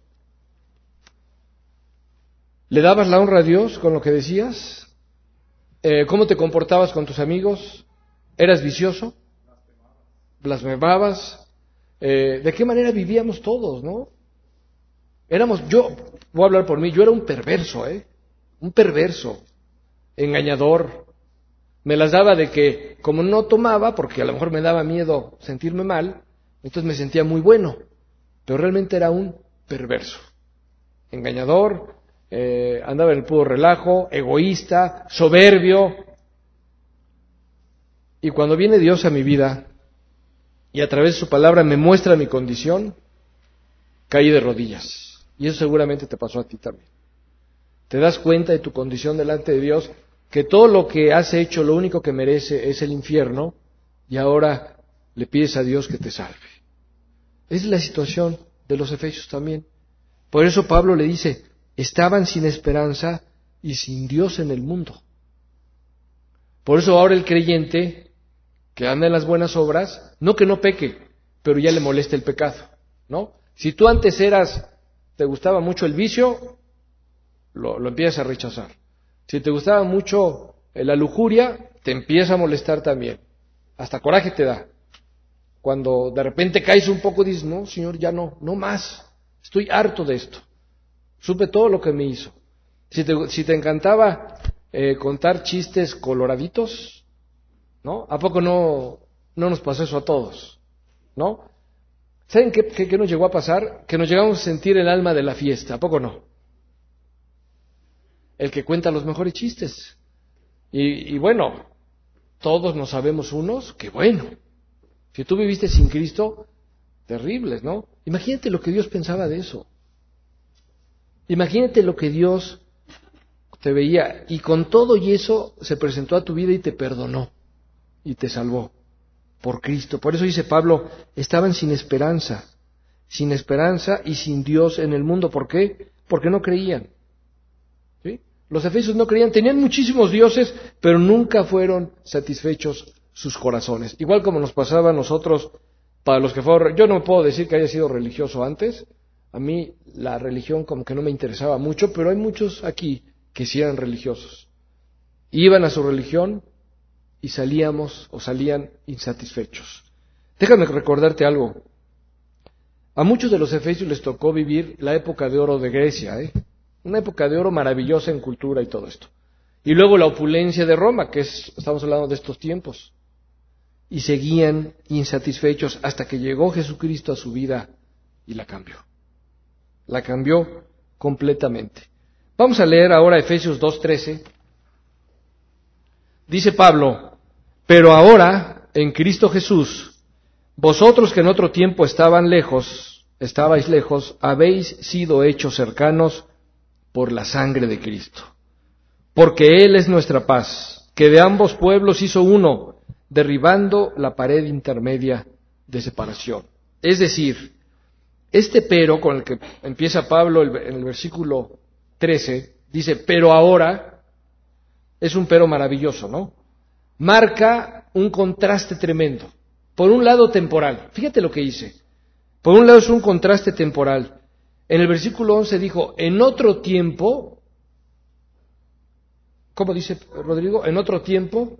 ¿Le dabas la honra a Dios con lo que decías? ¿Cómo te comportabas con tus amigos? ¿Eras vicioso? ¿Blasfemabas? ¿De qué manera vivíamos todos, no? Yo voy a hablar por mí, yo era un perverso, un perverso, engañador. Me las daba de que, como no tomaba, porque a lo mejor me daba miedo sentirme mal, entonces me sentía muy bueno, pero realmente era un perverso, engañador, andaba en el puro relajo, egoísta, soberbio. Y cuando viene Dios a mi vida y a través de su palabra me muestra mi condición, caí de rodillas. Y eso seguramente te pasó a ti también. Te das cuenta de tu condición delante de Dios, que todo lo que has hecho, lo único que merece es el infierno, y ahora le pides a Dios que te salve. Esa es la situación de los efesios también. Por eso Pablo le dice, estaban sin esperanza y sin Dios en el mundo. Por eso ahora el creyente que anda en las buenas obras, no que no peque, pero ya le molesta el pecado, ¿no? Si tú antes te gustaba mucho el vicio, lo empiezas a rechazar. Si te gustaba mucho la lujuria, te empieza a molestar también. hasta coraje te da. Cuando de repente caes un poco, dices, no, Señor, ya no más, estoy harto de esto. Supe todo lo que me hizo. Si te encantaba contar chistes coloraditos, ¿no? ¿A poco no nos pasó eso a todos? ¿No? ¿Saben qué nos llegó a pasar? Que nos llegamos a sentir el alma de la fiesta, ¿a poco no? El que cuenta los mejores chistes. Y bueno, todos nos sabemos unos, que bueno. Si tú viviste sin Cristo, terribles, ¿no? Imagínate lo que Dios pensaba de eso. Imagínate lo que Dios te veía y con todo y eso se presentó a tu vida y te perdonó y te salvó por Cristo. Por eso dice Pablo, estaban sin esperanza y sin Dios en el mundo. ¿Por qué? Porque no creían. ¿Sí? Los efesios no creían, tenían muchísimos dioses, pero nunca fueron satisfechos sus corazones. Igual como nos pasaba a nosotros, para los que fueron, yo no puedo decir que haya sido religioso antes, a mí la religión como que no me interesaba mucho, pero hay muchos aquí que sí eran religiosos. Iban a su religión y salían insatisfechos. Déjame recordarte algo. A muchos de los efesios les tocó vivir la época de oro de Grecia, una época de oro maravillosa en cultura y todo esto. Y luego la opulencia de Roma, estamos hablando de estos tiempos. Y seguían insatisfechos hasta que llegó Jesucristo a su vida y la cambió. La cambió completamente. Vamos a leer ahora Efesios 2:13. Dice Pablo, pero ahora, en Cristo Jesús, vosotros que en otro tiempo estabais lejos, habéis sido hechos cercanos por la sangre de Cristo. Porque Él es nuestra paz, que de ambos pueblos hizo uno, derribando la pared intermedia de separación. Es decir, este pero con el que empieza Pablo en el versículo 13, dice, pero ahora, es un pero maravilloso, ¿no? Marca un contraste tremendo. Por un lado temporal, fíjate lo que dice. Por un lado es un contraste temporal. En el versículo 11 dijo, en otro tiempo, ¿cómo dice Rodrigo? En otro tiempo.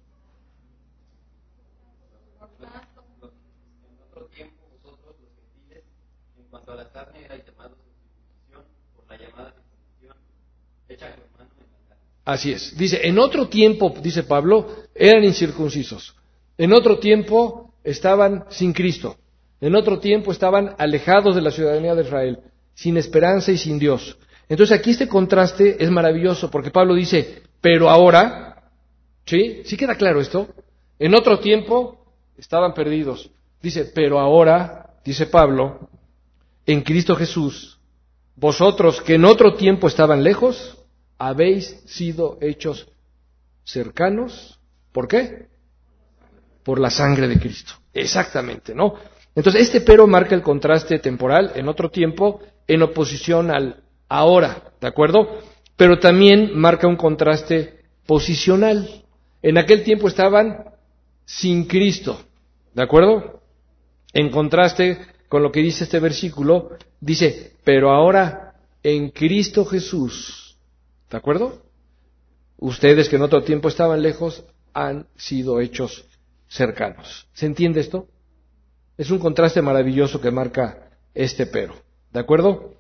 Así es. Dice, en otro tiempo, dice Pablo, eran incircuncisos. En otro tiempo estaban sin Cristo. En otro tiempo estaban alejados de la ciudadanía de Israel, sin esperanza y sin Dios. Entonces aquí este contraste es maravilloso porque Pablo dice, pero ahora, ¿sí? ¿Sí queda claro esto? En otro tiempo estaban perdidos. Dice, pero ahora, dice Pablo, en Cristo Jesús, vosotros que en otro tiempo estaban lejos, habéis sido hechos cercanos. ¿Por qué? Por la sangre de Cristo. Exactamente, ¿no? Entonces, este pero marca el contraste temporal en otro tiempo en oposición al ahora, ¿de acuerdo? Pero también marca un contraste posicional. En aquel tiempo estaban sin Cristo, ¿de acuerdo? En contraste con lo que dice este versículo, dice, pero ahora en Cristo Jesús, ¿de acuerdo? Ustedes que en otro tiempo estaban lejos han sido hechos cercanos. ¿Se entiende esto? Es un contraste maravilloso que marca este pero. ¿De acuerdo?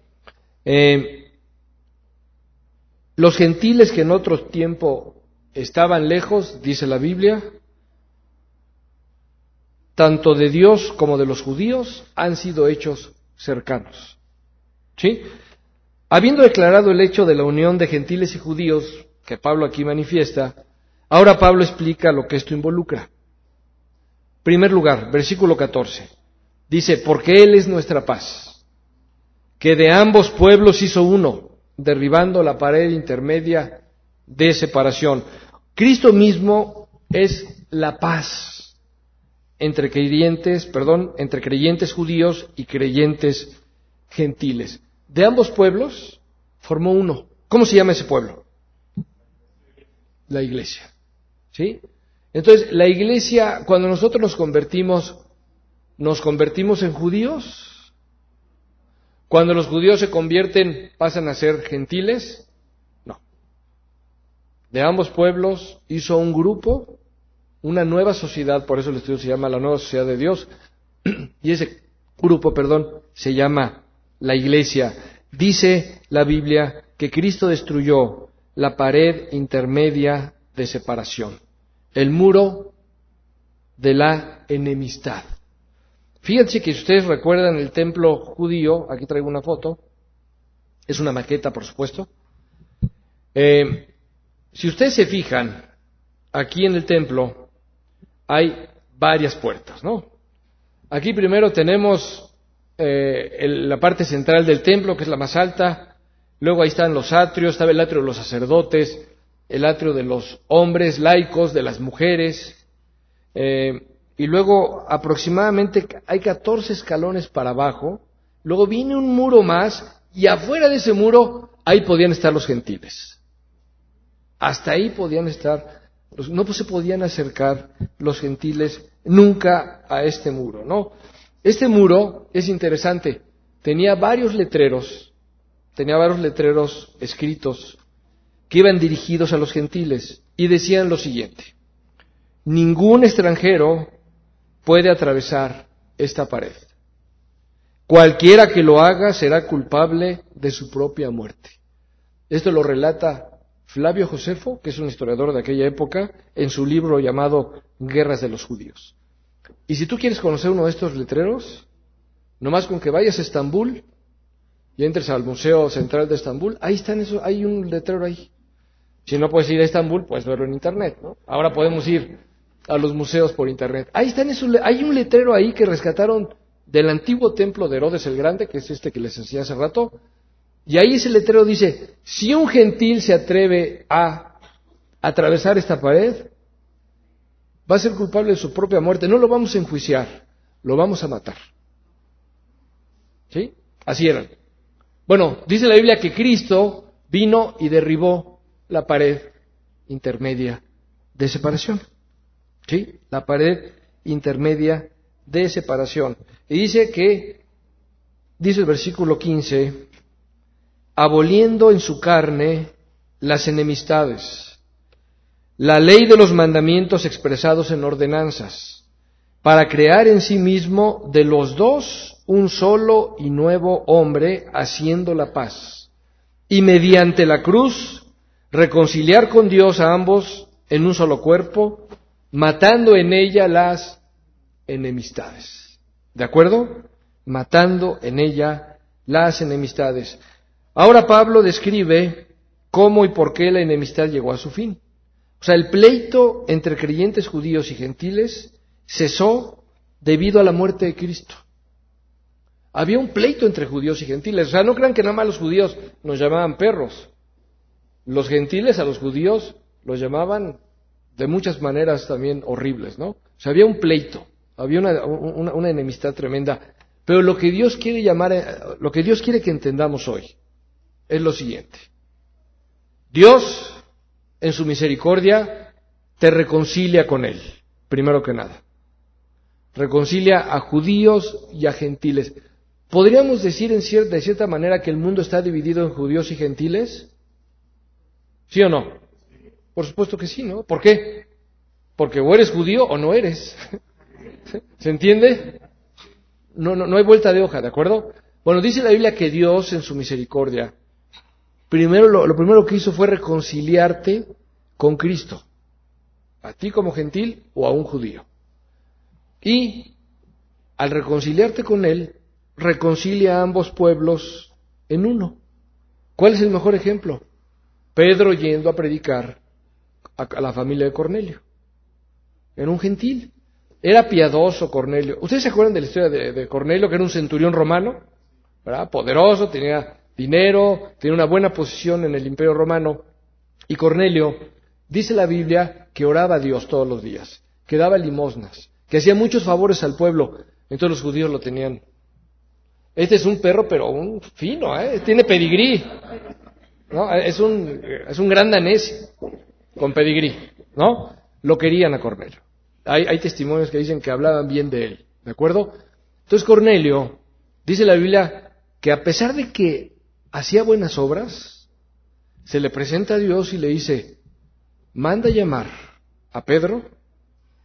Los gentiles que en otro tiempo estaban lejos, dice la Biblia, tanto de Dios como de los judíos, han sido hechos cercanos. ¿Sí? Habiendo declarado el hecho de la unión de gentiles y judíos, que Pablo aquí manifiesta, ahora Pablo explica lo que esto involucra. Primer lugar, versículo 14, dice, porque Él es nuestra paz, que de ambos pueblos hizo uno, derribando la pared intermedia de separación. Cristo mismo es la paz entre creyentes judíos y creyentes gentiles. De ambos pueblos formó uno. ¿Cómo se llama ese pueblo? La iglesia. ¿Sí? Entonces, la iglesia, cuando nosotros nos convertimos en judíos. Cuando los judíos se convierten, pasan a ser gentiles. No. De ambos pueblos hizo un grupo, una nueva sociedad, por eso el estudio se llama la nueva sociedad de Dios, y ese grupo, se llama la Iglesia. Dice la Biblia que Cristo destruyó la pared intermedia de separación, el muro de la enemistad. Fíjense que si ustedes recuerdan el templo judío, aquí traigo una foto, es una maqueta, por supuesto. Si ustedes se fijan, aquí en el templo hay varias puertas, ¿no? Aquí primero tenemos la parte central del templo, que es la más alta. Luego ahí están los atrios, estaba el atrio de los sacerdotes, el atrio de los hombres laicos, de las mujeres. Y luego aproximadamente hay 14 escalones para abajo. Luego viene un muro más y afuera de ese muro ahí podían estar los gentiles. Hasta ahí podían estar, no se podían acercar los gentiles nunca a este muro, ¿no? Este muro es interesante, tenía varios letreros escritos que iban dirigidos a los gentiles y decían lo siguiente: ningún extranjero puede atravesar esta pared. Cualquiera que lo haga será culpable de su propia muerte. Esto lo relata Flavio Josefo, que es un historiador de aquella época, en su libro llamado Guerras de los Judíos. Y si tú quieres conocer uno de estos letreros, nomás con que vayas a Estambul y entres al Museo Central de Estambul, ahí están esos, hay un letrero ahí. Si no puedes ir a Estambul, puedes verlo en Internet, ¿no? Ahora podemos ir a los museos por Internet. Ahí están hay un letrero ahí que rescataron del antiguo templo de Herodes el Grande, que es este que les enseñé hace rato, y ahí ese letrero dice: si un gentil se atreve a atravesar esta pared, va a ser culpable de su propia muerte. No lo vamos a enjuiciar, lo vamos a matar. ¿Sí? Así eran. Bueno, dice la Biblia que Cristo vino y derribó la pared intermedia de separación. ¿Sí? La pared intermedia de separación. Y dice el versículo 15, aboliendo en su carne las enemistades, la ley de los mandamientos expresados en ordenanzas, para crear en sí mismo de los dos un solo y nuevo hombre, haciendo la paz, y mediante la cruz reconciliar con Dios a ambos en un solo cuerpo, matando en ella las enemistades. ¿De acuerdo? Matando en ella las enemistades. Ahora Pablo describe cómo y por qué la enemistad llegó a su fin. O sea, el pleito entre creyentes judíos y gentiles cesó debido a la muerte de Cristo. Había un pleito entre judíos y gentiles. O sea, no crean que nada más los judíos nos llamaban perros. Los gentiles a los judíos los llamaban de muchas maneras también horribles, ¿no? O sea, había un pleito, había una enemistad tremenda. Pero lo que Dios quiere que entendamos hoy es lo siguiente: Dios, en su misericordia, te reconcilia con Él, primero que nada. Reconcilia a judíos y a gentiles. ¿Podríamos decir de cierta manera que el mundo está dividido en judíos y gentiles? ¿Sí o no? Por supuesto que sí, ¿no? ¿Por qué? Porque o eres judío o no eres. ¿Se entiende? No hay vuelta de hoja, ¿de acuerdo? Bueno, dice la Biblia que Dios, en su misericordia, lo primero que hizo fue reconciliarte con Cristo, a ti como gentil o a un judío. Y al reconciliarte con Él, reconcilia a ambos pueblos en uno. ¿Cuál es el mejor ejemplo? Pedro yendo a predicar a la familia de Cornelio. Era un gentil. Era piadoso Cornelio. ¿Ustedes se acuerdan de la historia de Cornelio, que era un centurión romano? ¿Verdad? Poderoso, tenía dinero, tenía una buena posición en el Imperio Romano. Y Cornelio, dice la Biblia, que oraba a Dios todos los días, que daba limosnas, que hacía muchos favores al pueblo. Entonces los judíos lo tenían. Este es un perro, pero un fino, tiene pedigrí. ¿No? Es un gran danés con pedigrí, ¿no? Lo querían a Cornelio. Hay testimonios que dicen que hablaban bien de él, ¿de acuerdo? Entonces Cornelio, dice la Biblia, que a pesar de que hacía buenas obras, se le presenta a Dios y le dice: manda llamar a Pedro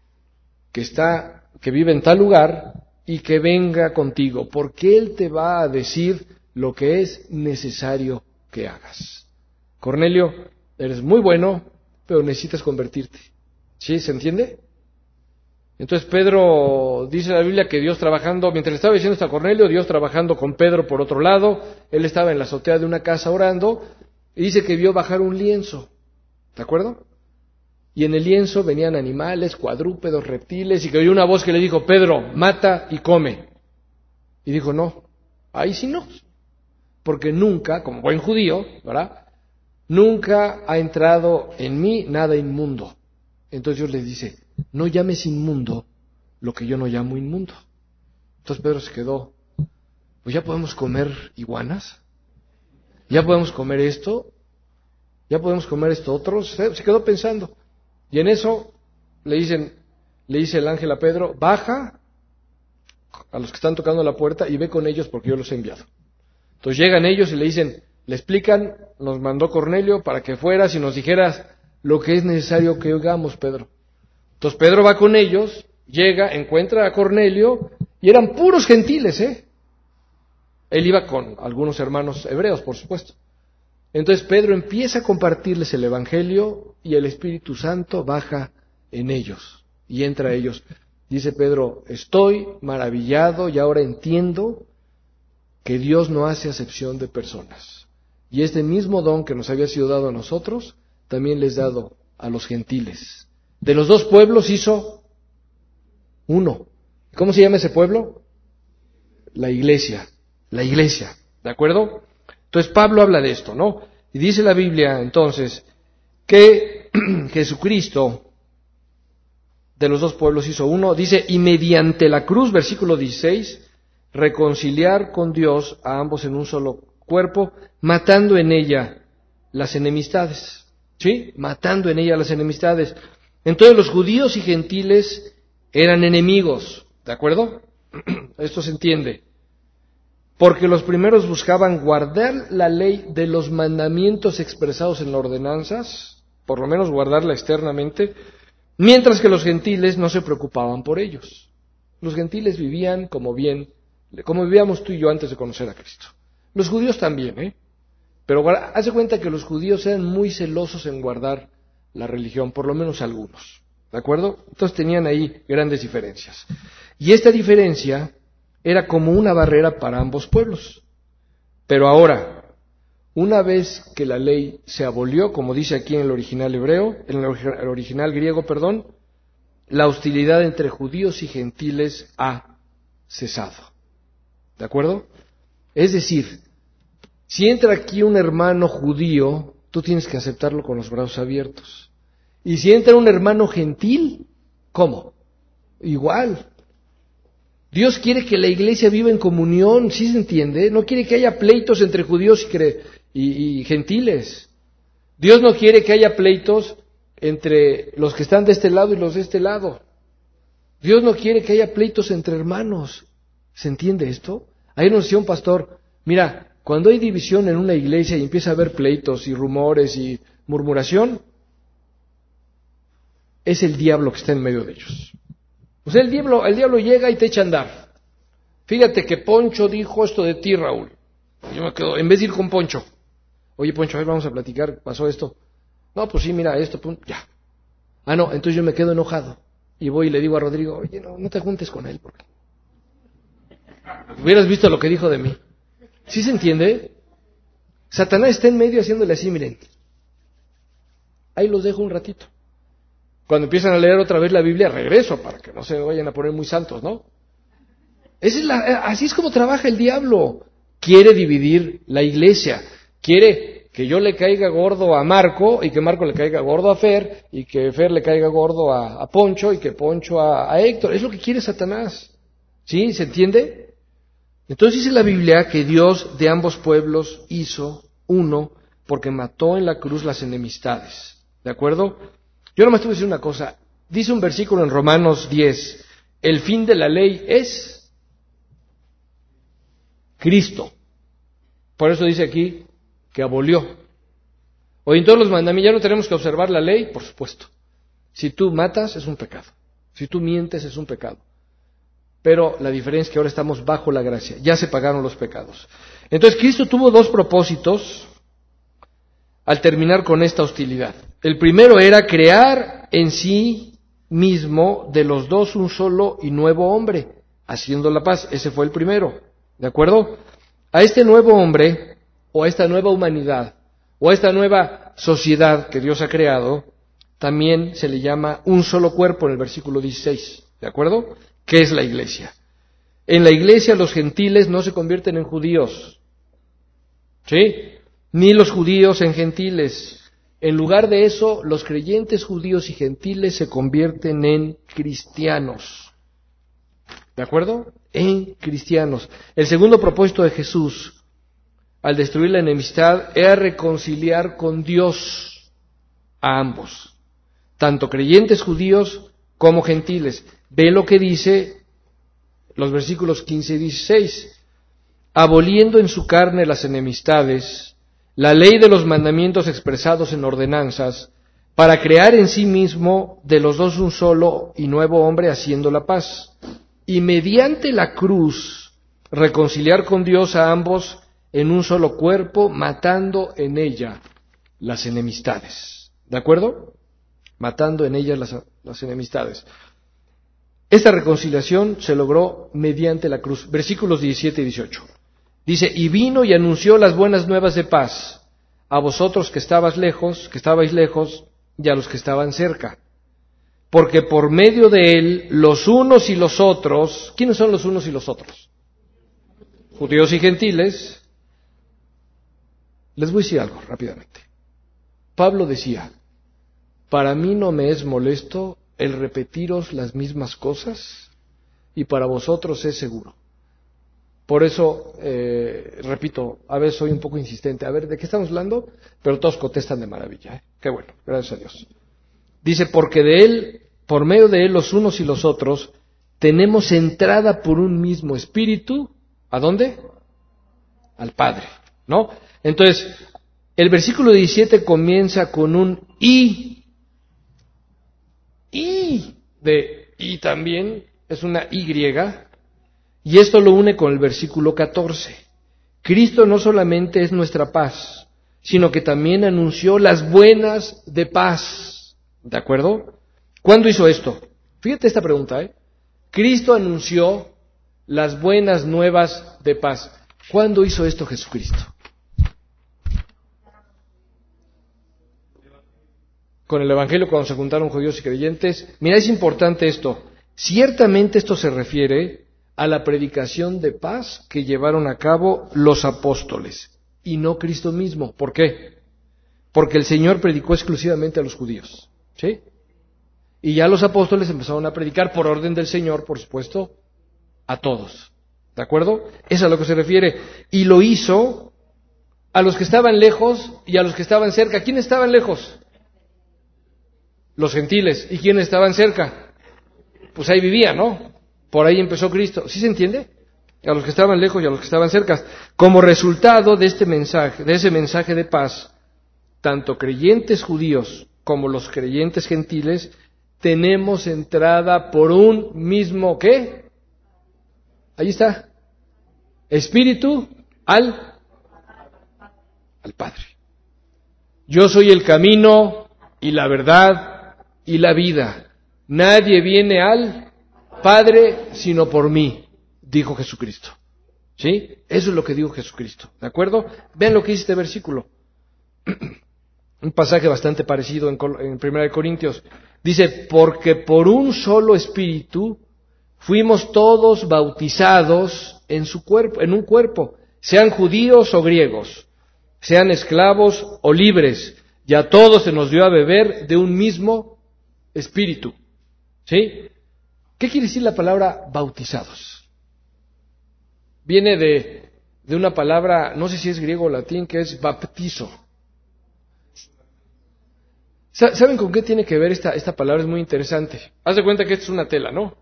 que vive en tal lugar y que venga contigo, porque él te va a decir lo que es necesario que hagas. Cornelio, eres muy bueno, pero necesitas convertirte. ¿Sí? ¿Se entiende? Entonces Pedro, dice la Biblia que Dios trabajando, mientras le estaba diciendo esto a Cornelio, Dios trabajando con Pedro por otro lado, él estaba en la azotea de una casa orando, y dice que vio bajar un lienzo, ¿de acuerdo? Y en el lienzo venían animales, cuadrúpedos, reptiles, y que oyó una voz que le dijo, Pedro, mata y come. Y dijo, no, ahí sí no, porque nunca, como buen judío, ¿verdad? Nunca ha entrado en mí nada inmundo. Entonces Dios le dice, no llames inmundo lo que yo no llamo inmundo. Entonces Pedro se quedó, pues ya podemos comer iguanas, ya podemos comer esto, ya podemos comer esto otro. Se quedó pensando. Y en eso le dice el ángel a Pedro, baja a los que están tocando la puerta y ve con ellos porque yo los he enviado. Entonces llegan ellos y le dicen, le explican, nos mandó Cornelio para que fueras y nos dijeras lo que es necesario que hagamos, Pedro. Entonces Pedro va con ellos, llega, encuentra a Cornelio y eran puros gentiles, ¿eh? Él iba con algunos hermanos hebreos, por supuesto. Entonces Pedro empieza a compartirles el Evangelio y el Espíritu Santo baja en ellos y entra a ellos. Dice Pedro, estoy maravillado y ahora entiendo que Dios no hace acepción de personas. Y este mismo don que nos había sido dado a nosotros, también les dado a los gentiles. De los dos pueblos hizo uno. ¿Cómo se llama ese pueblo? La iglesia. La iglesia. ¿De acuerdo? Entonces Pablo habla de esto, ¿no? Y dice la Biblia entonces que Jesucristo de los dos pueblos hizo uno. Dice, y mediante la cruz, versículo 16, reconciliar con Dios a ambos en un solo cuerpo, matando en ella las enemistades. ¿Sí? Matando en ella las enemistades. Entonces los judíos y gentiles eran enemigos, ¿de acuerdo? Esto se entiende. Porque los primeros buscaban guardar la ley de los mandamientos expresados en las ordenanzas, por lo menos guardarla externamente, mientras que los gentiles no se preocupaban por ellos. Los gentiles vivían como vivíamos tú y yo antes de conocer a Cristo. Los judíos también, ¿eh? Pero hace cuenta que los judíos eran muy celosos en guardar la religión, por lo menos algunos, ¿de acuerdo? Entonces tenían ahí grandes diferencias. Y esta diferencia era como una barrera para ambos pueblos. Pero ahora, una vez que la ley se abolió, como dice aquí en el original hebreo, en el original griego, la hostilidad entre judíos y gentiles ha cesado. ¿De acuerdo? Es decir, si entra aquí un hermano judío, tú tienes que aceptarlo con los brazos abiertos. Y si entra un hermano gentil, ¿cómo? Igual. Dios quiere que la iglesia viva en comunión, ¿sí se entiende? No quiere que haya pleitos entre judíos y gentiles. Dios no quiere que haya pleitos entre los que están de este lado y los de este lado. Dios no quiere que haya pleitos entre hermanos. ¿Se entiende esto? Ahí nos decía un pastor, mira, cuando hay división en una iglesia y empieza a haber pleitos y rumores y murmuración, es el diablo que está en medio de ellos. O sea, el diablo llega y te echa a andar. Fíjate que Poncho dijo esto de ti, Raúl. Yo me quedo, en vez de ir con Poncho, oye Poncho, a ver, vamos a platicar, pasó esto. No, pues sí, mira, esto, ya. Ah, no, entonces yo me quedo enojado. Y voy y le digo a Rodrigo, oye, no te juntes con él, porque hubieras visto lo que dijo de mí. ¿Sí se entiende? Satanás está en medio haciéndole así, miren. Ahí los dejo un ratito. Cuando empiezan a leer otra vez la Biblia, regreso para que no se vayan a poner muy santos, ¿no? Así es como trabaja el diablo. Quiere dividir la iglesia. Quiere que yo le caiga gordo a Marco y que Marco le caiga gordo a Fer y que Fer le caiga gordo a Poncho y que Poncho a Héctor. Es lo que quiere Satanás. ¿Sí? ¿Se entiende? Entonces dice la Biblia que Dios de ambos pueblos hizo uno porque mató en la cruz las enemistades. ¿De acuerdo? Yo nomás te voy a decir una cosa. Dice un versículo en Romanos 10, el fin de la ley es Cristo. Por eso dice aquí que abolió. Hoy en todos los mandamientos ya no tenemos que observar la ley, por supuesto. Si tú matas, es un pecado. Si tú mientes es un pecado. Pero la diferencia es que ahora estamos bajo la gracia. Ya se pagaron los pecados. Entonces Cristo tuvo dos propósitos al terminar con esta hostilidad. El primero era crear en sí mismo de los dos un solo y nuevo hombre, haciendo la paz. Ese fue el primero. ¿De acuerdo? A este nuevo hombre, o a esta nueva humanidad, o a esta nueva sociedad que Dios ha creado, también se le llama un solo cuerpo en el versículo 16. ¿De acuerdo? ¿Qué es la iglesia? En la iglesia los gentiles no se convierten en judíos. ¿Sí? Ni los judíos en gentiles. En lugar de eso, los creyentes judíos y gentiles se convierten en cristianos. ¿De acuerdo? En cristianos. El segundo propósito de Jesús, al destruir la enemistad, era reconciliar con Dios a ambos, tanto creyentes judíos como gentiles. Ve lo que dice los versículos 15 y 16. Aboliendo en su carne las enemistades, la ley de los mandamientos expresados en ordenanzas, para crear en sí mismo de los dos un solo y nuevo hombre, haciendo la paz, y mediante la cruz reconciliar con Dios a ambos en un solo cuerpo, matando en ella las enemistades. ¿De acuerdo? Matando en ella las enemistades. Esta reconciliación se logró mediante la cruz. Versículos 17 y 18. Dice, y vino y anunció las buenas nuevas de paz a vosotros que estabais lejos, y a los que estaban cerca. Porque por medio de él, los unos y los otros, ¿quiénes son los unos y los otros? Judíos y gentiles. Les voy a decir algo rápidamente. Pablo decía, para mí no me es molesto el repetiros las mismas cosas, y para vosotros es seguro. Por eso, repito, a veces soy un poco insistente. A ver, ¿de qué estamos hablando? Pero todos contestan de maravilla. Qué bueno, gracias a Dios. Dice, porque de él, por medio de él, los unos y los otros, tenemos entrada por un mismo espíritu. ¿A dónde? Al Padre, ¿no? Entonces, el versículo 17 comienza con un y también es una Y, y esto lo une con el versículo 14. Cristo no solamente es nuestra paz, sino que también anunció las buenas de paz. ¿De acuerdo? ¿Cuándo hizo esto? Fíjate esta pregunta, Cristo anunció las buenas nuevas de paz. ¿Cuándo hizo esto Jesucristo? Con el Evangelio, cuando se juntaron judíos y creyentes. Mira, es importante esto. Ciertamente esto se refiere a la predicación de paz que llevaron a cabo los apóstoles, y no Cristo mismo. ¿Por qué? Porque el Señor predicó exclusivamente a los judíos, ¿sí? Y ya los apóstoles empezaron a predicar por orden del Señor, por supuesto, a todos. ¿De acuerdo? Es a lo que se refiere. Y lo hizo a los que estaban lejos y a los que estaban cerca. ¿Quiénes estaban lejos? Los gentiles. ¿Y quiénes estaban cerca? Pues ahí vivía, ¿no? Por ahí empezó Cristo. ¿Sí se entiende? A los que estaban lejos y a los que estaban cerca. Como resultado de este mensaje, de ese mensaje de paz, tanto creyentes judíos como los creyentes gentiles tenemos entrada por un mismo, ¿qué? Ahí está. Espíritu al Padre. Yo soy el camino y la verdad y la vida. Nadie viene al Padre sino por mí, dijo Jesucristo. ¿Sí? Eso es lo que dijo Jesucristo. ¿De acuerdo? Vean lo que dice este versículo. Un pasaje bastante parecido en 1 Corintios. Dice, porque por un solo espíritu fuimos todos bautizados en su cuerpo, en un cuerpo, sean judíos o griegos, sean esclavos o libres, y a todos se nos dio a beber de un mismo espíritu. ¿Sí? ¿Qué quiere decir la palabra bautizados? Viene de una palabra, no sé si es griego o latín, que es baptizo. ¿Saben con qué tiene que ver esta palabra? Es muy interesante. Haz de cuenta que esto es una tela, ¿no?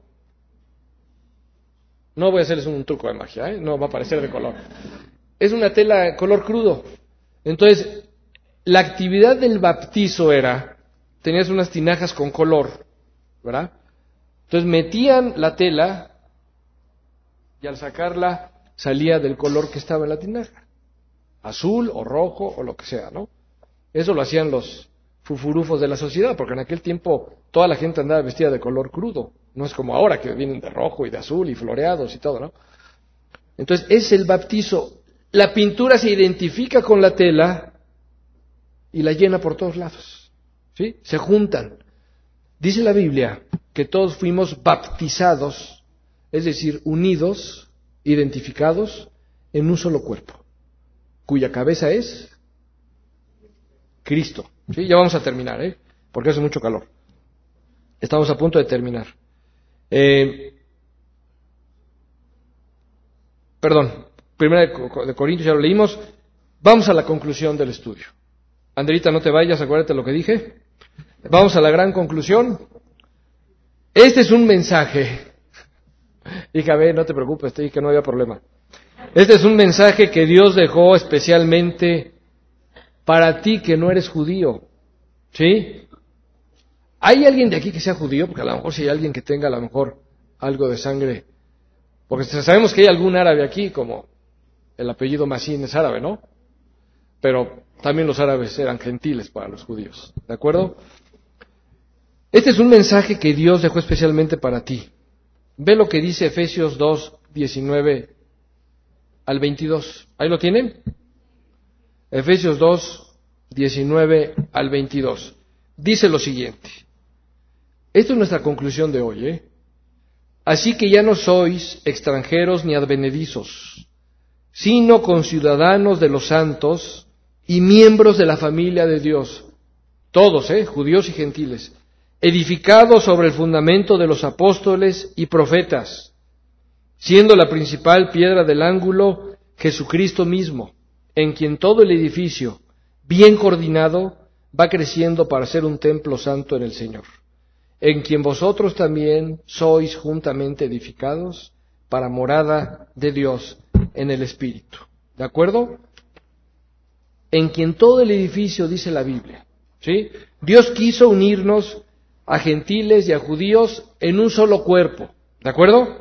No voy a hacerles un truco de magia, no va a aparecer de color. Es una tela de color crudo. Entonces, la actividad del bautizo era, tenías unas tinajas con color, ¿verdad? Entonces metían la tela y al sacarla salía del color que estaba en la tinaja, azul o rojo o lo que sea, ¿no? Eso lo hacían los fufurufos de la sociedad, porque en aquel tiempo toda la gente andaba vestida de color crudo, no es como ahora que vienen de rojo y de azul y floreados y todo, ¿no? Entonces es el bautizo. La pintura se identifica con la tela y la llena por todos lados, ¿sí? Se juntan. Dice la Biblia que todos fuimos bautizados, es decir, unidos, identificados en un solo cuerpo, cuya cabeza es Cristo. ¿Sí? Ya vamos a terminar, porque hace mucho calor. Estamos a punto de terminar. Primera de Corintios ya lo leímos. Vamos a la conclusión del estudio. Anderita, no te vayas, acuérdate lo que dije. Vamos a la gran conclusión. Este es un mensaje. Hija, ve, no te preocupes, te dije que no había problema. Este es un mensaje que Dios dejó especialmente para ti que no eres judío. ¿Sí? ¿Hay alguien de aquí que sea judío? Porque a lo mejor si hay alguien que tenga a lo mejor algo de sangre. Porque sabemos que hay algún árabe aquí, como el apellido Masín es árabe, ¿no? Pero también los árabes eran gentiles para los judíos. ¿De acuerdo? Este es un mensaje que Dios dejó especialmente para ti. Ve lo que dice Efesios 2, 19 al 22. ¿Ahí lo tienen? Efesios 2, 19 al 22. Dice lo siguiente. Esto es nuestra conclusión de hoy, Así que ya no sois extranjeros ni advenedizos, sino conciudadanos de los santos y miembros de la familia de Dios. Todos, judíos y gentiles, edificados sobre el fundamento de los apóstoles y profetas, siendo la principal piedra del ángulo Jesucristo mismo, en quien todo el edificio, bien coordinado, va creciendo para ser un templo santo en el Señor, en quien vosotros también sois juntamente edificados para morada de Dios en el Espíritu. ¿De acuerdo? En quien todo el edificio, dice la Biblia, ¿sí? Dios quiso unirnos a gentiles y a judíos en un solo cuerpo. ¿De acuerdo?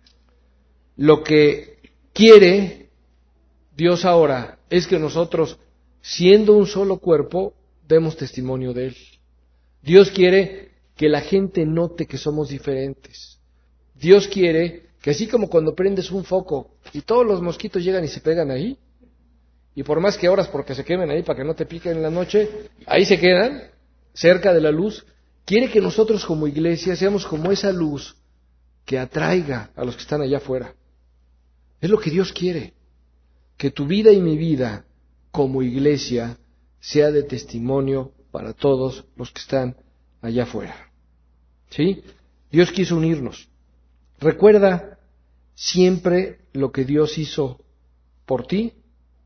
Lo que quiere Dios ahora es que nosotros, siendo un solo cuerpo, demos testimonio de Él. Dios quiere que la gente note que somos diferentes. Dios quiere que así como cuando prendes un foco y todos los mosquitos llegan y se pegan ahí, y por más que oras porque se quemen ahí para que no te piquen en la noche, ahí se quedan, cerca de la luz, quiere que nosotros como iglesia seamos como esa luz que atraiga a los que están allá afuera. Es lo que Dios quiere, que tu vida y mi vida como iglesia sea de testimonio para todos los que están allá afuera. ¿Sí? Dios quiso unirnos. Recuerda siempre lo que Dios hizo por ti.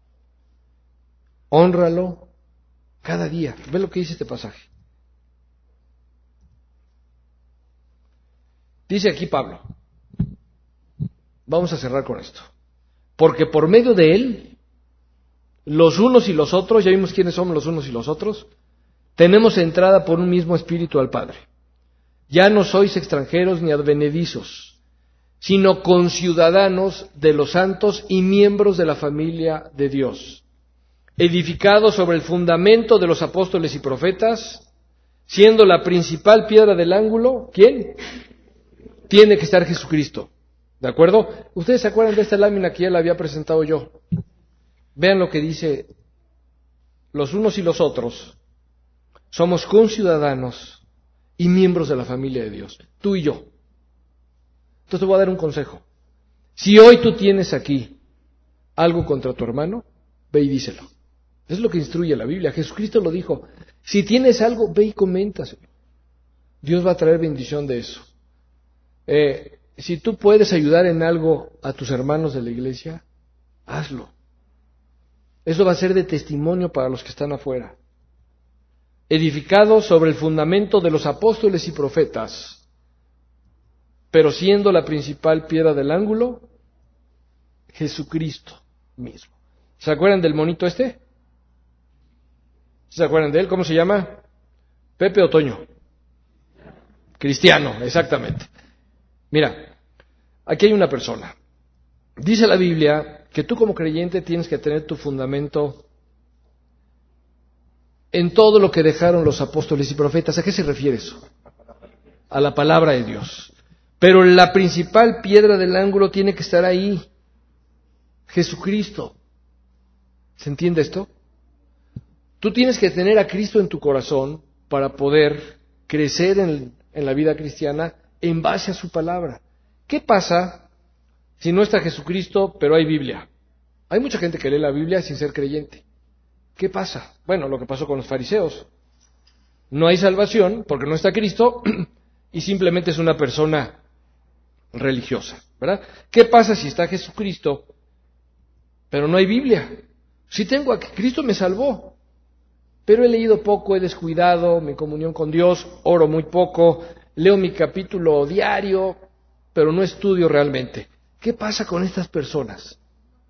Hónralo cada día. Ve lo que dice este pasaje. Dice aquí Pablo. Vamos a cerrar con esto. Porque por medio de Él, los unos y los otros, ya vimos quiénes somos los unos y los otros, tenemos entrada por un mismo espíritu al Padre. Ya no sois extranjeros ni advenedizos, sino conciudadanos de los santos y miembros de la familia de Dios, edificados sobre el fundamento de los apóstoles y profetas, siendo la principal piedra del ángulo, ¿quién? Tiene que estar Jesucristo. ¿De acuerdo? Ustedes se acuerdan de esta lámina que ya la había presentado yo. Vean lo que dice, los unos y los otros somos conciudadanos y miembros de la familia de Dios, tú y yo. Entonces te voy a dar un consejo. Si hoy tú tienes aquí algo contra tu hermano, ve y díselo. Es lo que instruye la Biblia. Jesucristo lo dijo. Si tienes algo, ve y coméntaselo. Dios va a traer bendición de eso. Si tú puedes ayudar en algo a tus hermanos de la iglesia, hazlo. Eso va a ser de testimonio para los que están afuera. Edificados sobre el fundamento de los apóstoles y profetas, pero siendo la principal piedra del ángulo, Jesucristo mismo. ¿Se acuerdan del monito este? ¿Se acuerdan de él? ¿Cómo se llama? Pepe Otoño. Cristiano, exactamente. Mira, aquí hay una persona. Dice la Biblia que tú como creyente tienes que tener tu fundamento en todo lo que dejaron los apóstoles y profetas. ¿A qué se refiere eso? A la palabra de Dios. Pero la principal piedra del ángulo tiene que estar ahí, Jesucristo. ¿Se entiende esto? Tú tienes que tener a Cristo en tu corazón para poder crecer en la vida cristiana en base a su palabra. ¿Qué pasa si no está Jesucristo, pero hay Biblia? Hay mucha gente que lee la Biblia sin ser creyente. ¿Qué pasa? Bueno, lo que pasó con los fariseos. No hay salvación porque no está Cristo y simplemente es una persona religiosa, ¿verdad? ¿Qué pasa si está Jesucristo, pero no hay Biblia? Si tengo a Cristo me salvó, pero he leído poco, he descuidado mi comunión con Dios, oro muy poco, leo mi capítulo diario, pero no estudio realmente. ¿Qué pasa con estas personas?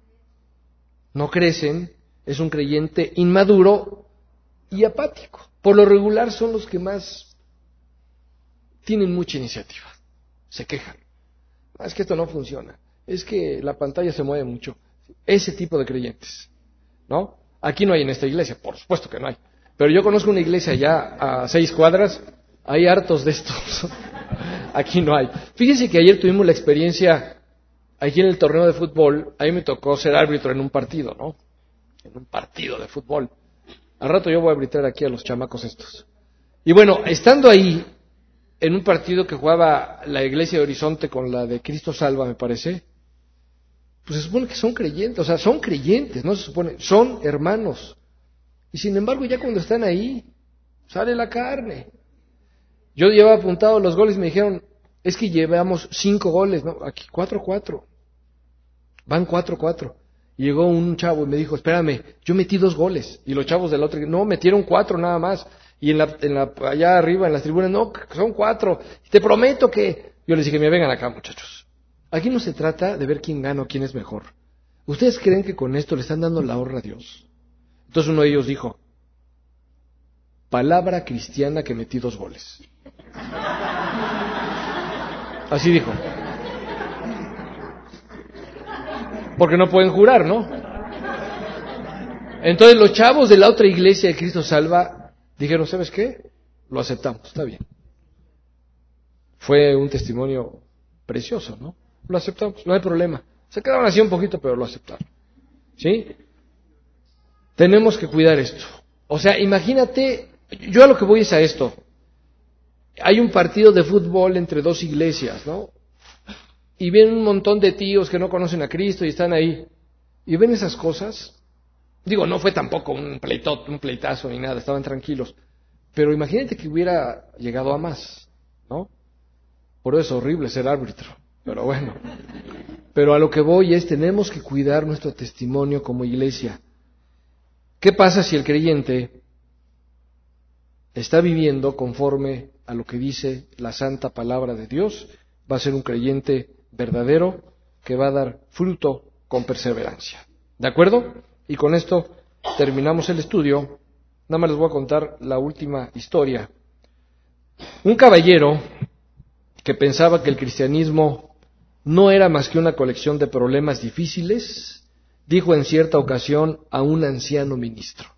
No crecen, es un creyente inmaduro y apático. Por lo regular son los que más tienen mucha iniciativa, se quejan. Es que esto no funciona, es que la pantalla se mueve mucho. Ese tipo de creyentes, ¿no? Aquí no hay en esta iglesia, por supuesto que no hay. Pero yo conozco una iglesia ya a 6 cuadras, hay hartos de estos. Aquí no hay. Fíjense que ayer tuvimos la experiencia, aquí en el torneo de fútbol, a mí me tocó ser árbitro en un partido, ¿no? En un partido de fútbol. Al rato yo voy a arbitrar aquí a los chamacos estos. Y bueno, estando ahí, en un partido que jugaba la iglesia de Horizonte con la de Cristo Salva, me parece, pues se supone que son creyentes, o sea, son creyentes, no se supone, son hermanos. Y sin embargo, ya cuando están ahí, sale la carne. Yo llevaba apuntado los goles y me dijeron, es que llevamos 5 goles, ¿no? Aquí 4-4. Van 4-4. Y llegó un chavo y me dijo, espérame, yo metí 2 goles. Y los chavos del otro, no, metieron 4 nada más. Y allá arriba, en las tribunas, no, son 4. Y te prometo que... Yo les dije, me vengan acá, muchachos. Aquí no se trata de ver quién gana o quién es mejor. ¿Ustedes creen que con esto le están dando la honra a Dios? Entonces uno de ellos dijo, palabra cristiana que metí 2 goles. Así dijo. Porque no pueden jurar, ¿no? Entonces los chavos de la otra iglesia de Cristo Salva dijeron, ¿sabes qué? Lo aceptamos, está bien. Fue un testimonio precioso, ¿no? Lo aceptamos, no hay problema. Se quedaron así un poquito, pero lo aceptaron. ¿Sí? Tenemos que cuidar esto. O sea, imagínate, yo a lo que voy es a esto. Hay un partido de fútbol entre 2 iglesias, ¿no? Y vienen un montón de tíos que no conocen a Cristo y están ahí. Y ven esas cosas. Digo, no fue tampoco un pleitazo ni nada, estaban tranquilos. Pero imagínate que hubiera llegado a más, ¿no? Por eso es horrible ser árbitro, pero bueno. Pero a lo que voy es, tenemos que cuidar nuestro testimonio como iglesia. ¿Qué pasa si el creyente está viviendo conforme a lo que dice la santa palabra de Dios? Va a ser un creyente verdadero que va a dar fruto con perseverancia. ¿De acuerdo? Y con esto terminamos el estudio. Nada más les voy a contar la última historia. Un caballero que pensaba que el cristianismo no era más que una colección de problemas difíciles, dijo en cierta ocasión a un anciano ministro.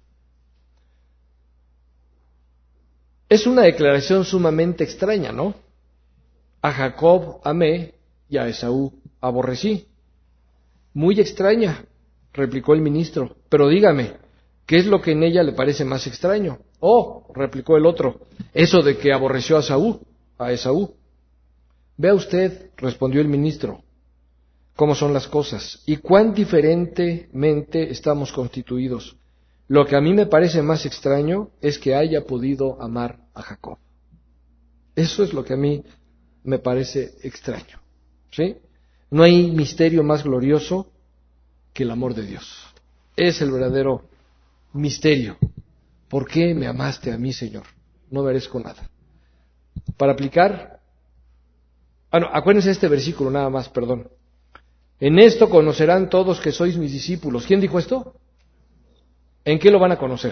Es una declaración sumamente extraña, ¿no? A Jacob amé y a Esaú aborrecí. Muy extraña, replicó el ministro, pero dígame, ¿qué es lo que en ella le parece más extraño? Oh, replicó el otro, eso de que aborreció a Esaú. Vea usted, respondió el ministro, cómo son las cosas y cuán diferentemente estamos constituidos. Lo que a mí me parece más extraño es que haya podido amar a Jacob. Eso es lo que a mí me parece extraño. ¿Sí? No hay misterio más glorioso que el amor de Dios. Es el verdadero misterio. ¿Por qué me amaste a mí, Señor? No merezco nada. Para aplicar, acuérdense de este versículo nada más, perdón. En esto conocerán todos que sois mis discípulos. ¿Quién dijo esto? ¿En qué lo van a conocer?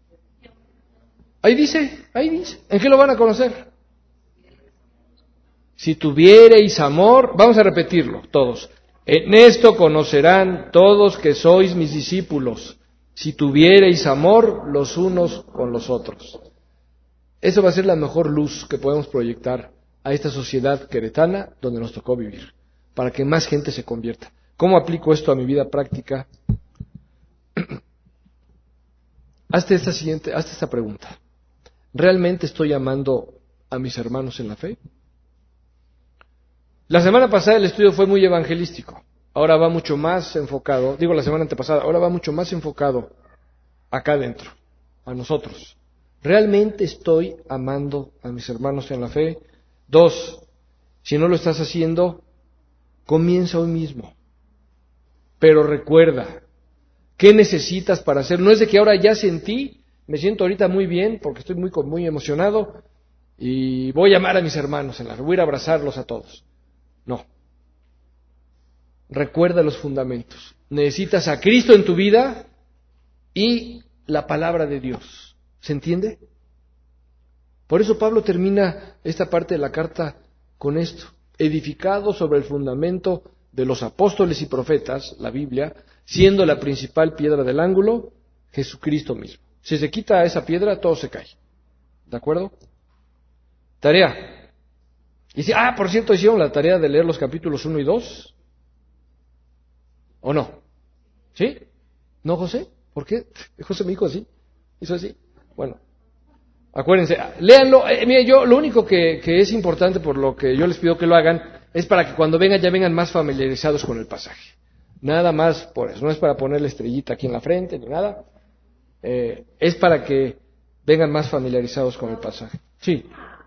Ahí dice. ¿En qué lo van a conocer? Si tuviereis amor, vamos a repetirlo todos. En esto conocerán todos que sois mis discípulos, si tuviereis amor los unos con los otros. Eso va a ser la mejor luz que podemos proyectar a esta sociedad queretana donde nos tocó vivir, para que más gente se convierta. ¿Cómo aplico esto a mi vida práctica? Hazte esta pregunta. ¿Realmente estoy amando a mis hermanos en la fe? La semana pasada el estudio fue muy evangelístico. Ahora va mucho más enfocado, la semana antepasada, ahora va mucho más enfocado acá adentro, a nosotros. ¿Realmente estoy amando a mis hermanos en la fe? 2, si no lo estás haciendo, comienza hoy mismo. Pero recuerda, ¿qué necesitas para hacer? No es de que ahora ya sentí, me siento ahorita muy bien porque estoy muy emocionado y voy a amar a mis hermanos en la fe, voy a ir a abrazarlos a todos. No. Recuerda los fundamentos. Necesitas a Cristo en tu vida y la palabra de Dios. ¿Se entiende? Por eso Pablo termina esta parte de la carta con esto. Edificado sobre el fundamento de los apóstoles y profetas, la Biblia, siendo la principal piedra del ángulo, Jesucristo mismo. Si se quita esa piedra, todo se cae. ¿De acuerdo? Tarea. Y si, por cierto, hicieron la tarea de leer los capítulos 1 y 2. ¿O no? ¿Sí? ¿No, José? ¿Por qué? José me dijo así. ¿Hizo así? Bueno, acuérdense, léanlo. Mire, yo lo único que es importante por lo que yo les pido que lo hagan es para que cuando vengan ya vengan más familiarizados con el pasaje. Nada más por eso. No es para poner la estrellita aquí en la frente ni nada. Es para que vengan más familiarizados con el pasaje. Sí.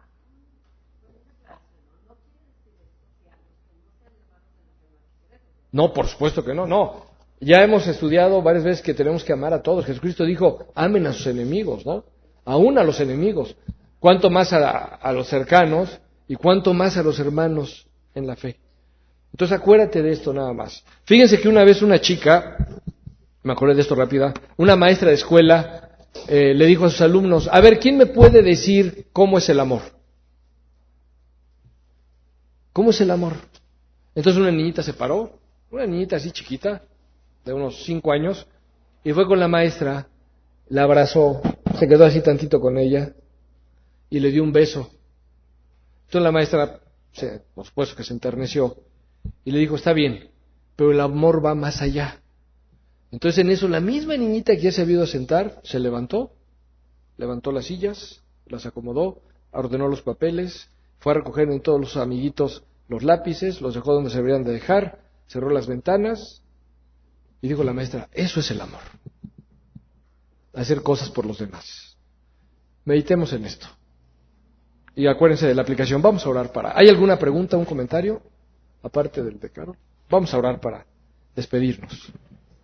No, por supuesto que no, no. Ya hemos estudiado varias veces que tenemos que amar a todos. Jesucristo dijo, amen a sus enemigos, ¿no? Aún a los enemigos. Cuánto más a los cercanos y cuánto más a los hermanos en la fe. Entonces acuérdate de esto nada más. Fíjense que una vez una chica, me acordé de esto rápida, una maestra de escuela le dijo a sus alumnos, a ver, ¿quién me puede decir cómo es el amor? ¿Cómo es el amor? Entonces una niñita se paró, una niñita así chiquita, de unos 5 años, y fue con la maestra, la abrazó, se quedó así tantito con ella, y le dio un beso. Entonces la maestra, por supuesto que se enterneció, y le dijo, está bien, pero el amor va más allá. Entonces en eso la misma niñita que ya se había ido a sentar, se levantó las sillas, las acomodó, ordenó los papeles, fue a recoger en todos los amiguitos los lápices, los dejó donde se deberían de dejar, cerró las ventanas y dijo la maestra, eso es el amor, hacer cosas por los demás. Meditemos en esto. Y acuérdense de la aplicación, vamos a orar para... ¿Hay alguna pregunta, un comentario? Aparte del de Carol, vamos a orar para despedirnos.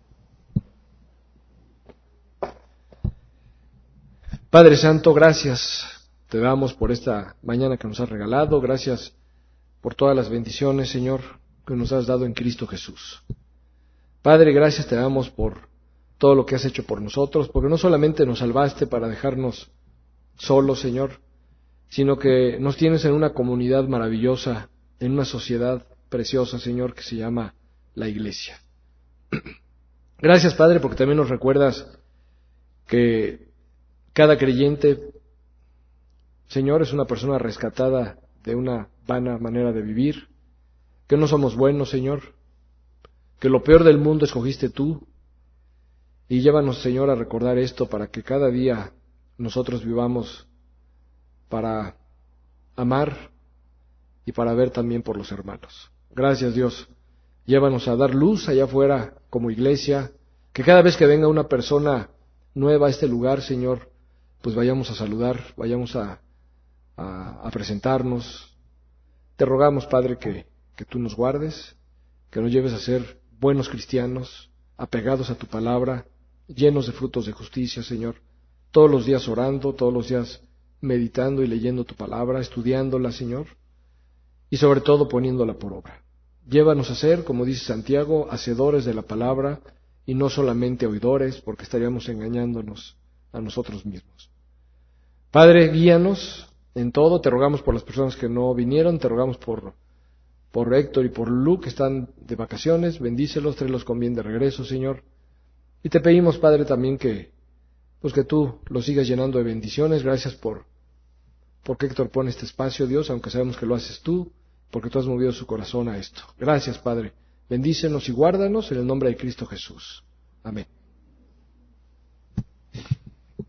Padre Santo, gracias te damos por esta mañana que nos has regalado, gracias por todas las bendiciones, Señor, que nos has dado en Cristo Jesús. Padre, gracias te damos por todo lo que has hecho por nosotros, porque no solamente nos salvaste para dejarnos solos, Señor, sino que nos tienes en una comunidad maravillosa, en una sociedad preciosa, Señor, que se llama la Iglesia. Gracias, Padre, porque también nos recuerdas que cada creyente, Señor, es una persona rescatada de una vana manera de vivir, que no somos buenos, Señor, que lo peor del mundo escogiste tú, y llévanos, Señor, a recordar esto para que cada día nosotros vivamos para amar y para ver también por los hermanos. Gracias, Dios. Llévanos a dar luz allá afuera como iglesia, que cada vez que venga una persona nueva a este lugar, Señor, pues vayamos a saludar, vayamos a presentarnos. Te rogamos, Padre, que tú nos guardes, que nos lleves a ser buenos cristianos, apegados a tu palabra, llenos de frutos de justicia, Señor, todos los días orando, todos los días meditando y leyendo tu palabra, estudiándola, Señor, y sobre todo poniéndola por obra. Llévanos a ser, como dice Santiago, hacedores de la palabra y no solamente oidores, porque estaríamos engañándonos a nosotros mismos. Padre, guíanos, en todo. Te rogamos por las personas que no vinieron, te rogamos por Héctor y por Lu, que están de vacaciones. Bendícelos, tráelos con bien de regreso, Señor. Y te pedimos, Padre, también que tú los sigas llenando de bendiciones. Gracias porque Héctor pone este espacio, Dios, aunque sabemos que lo haces tú, porque tú has movido su corazón a esto. Gracias, Padre. Bendícenos y guárdanos en el nombre de Cristo Jesús. Amén.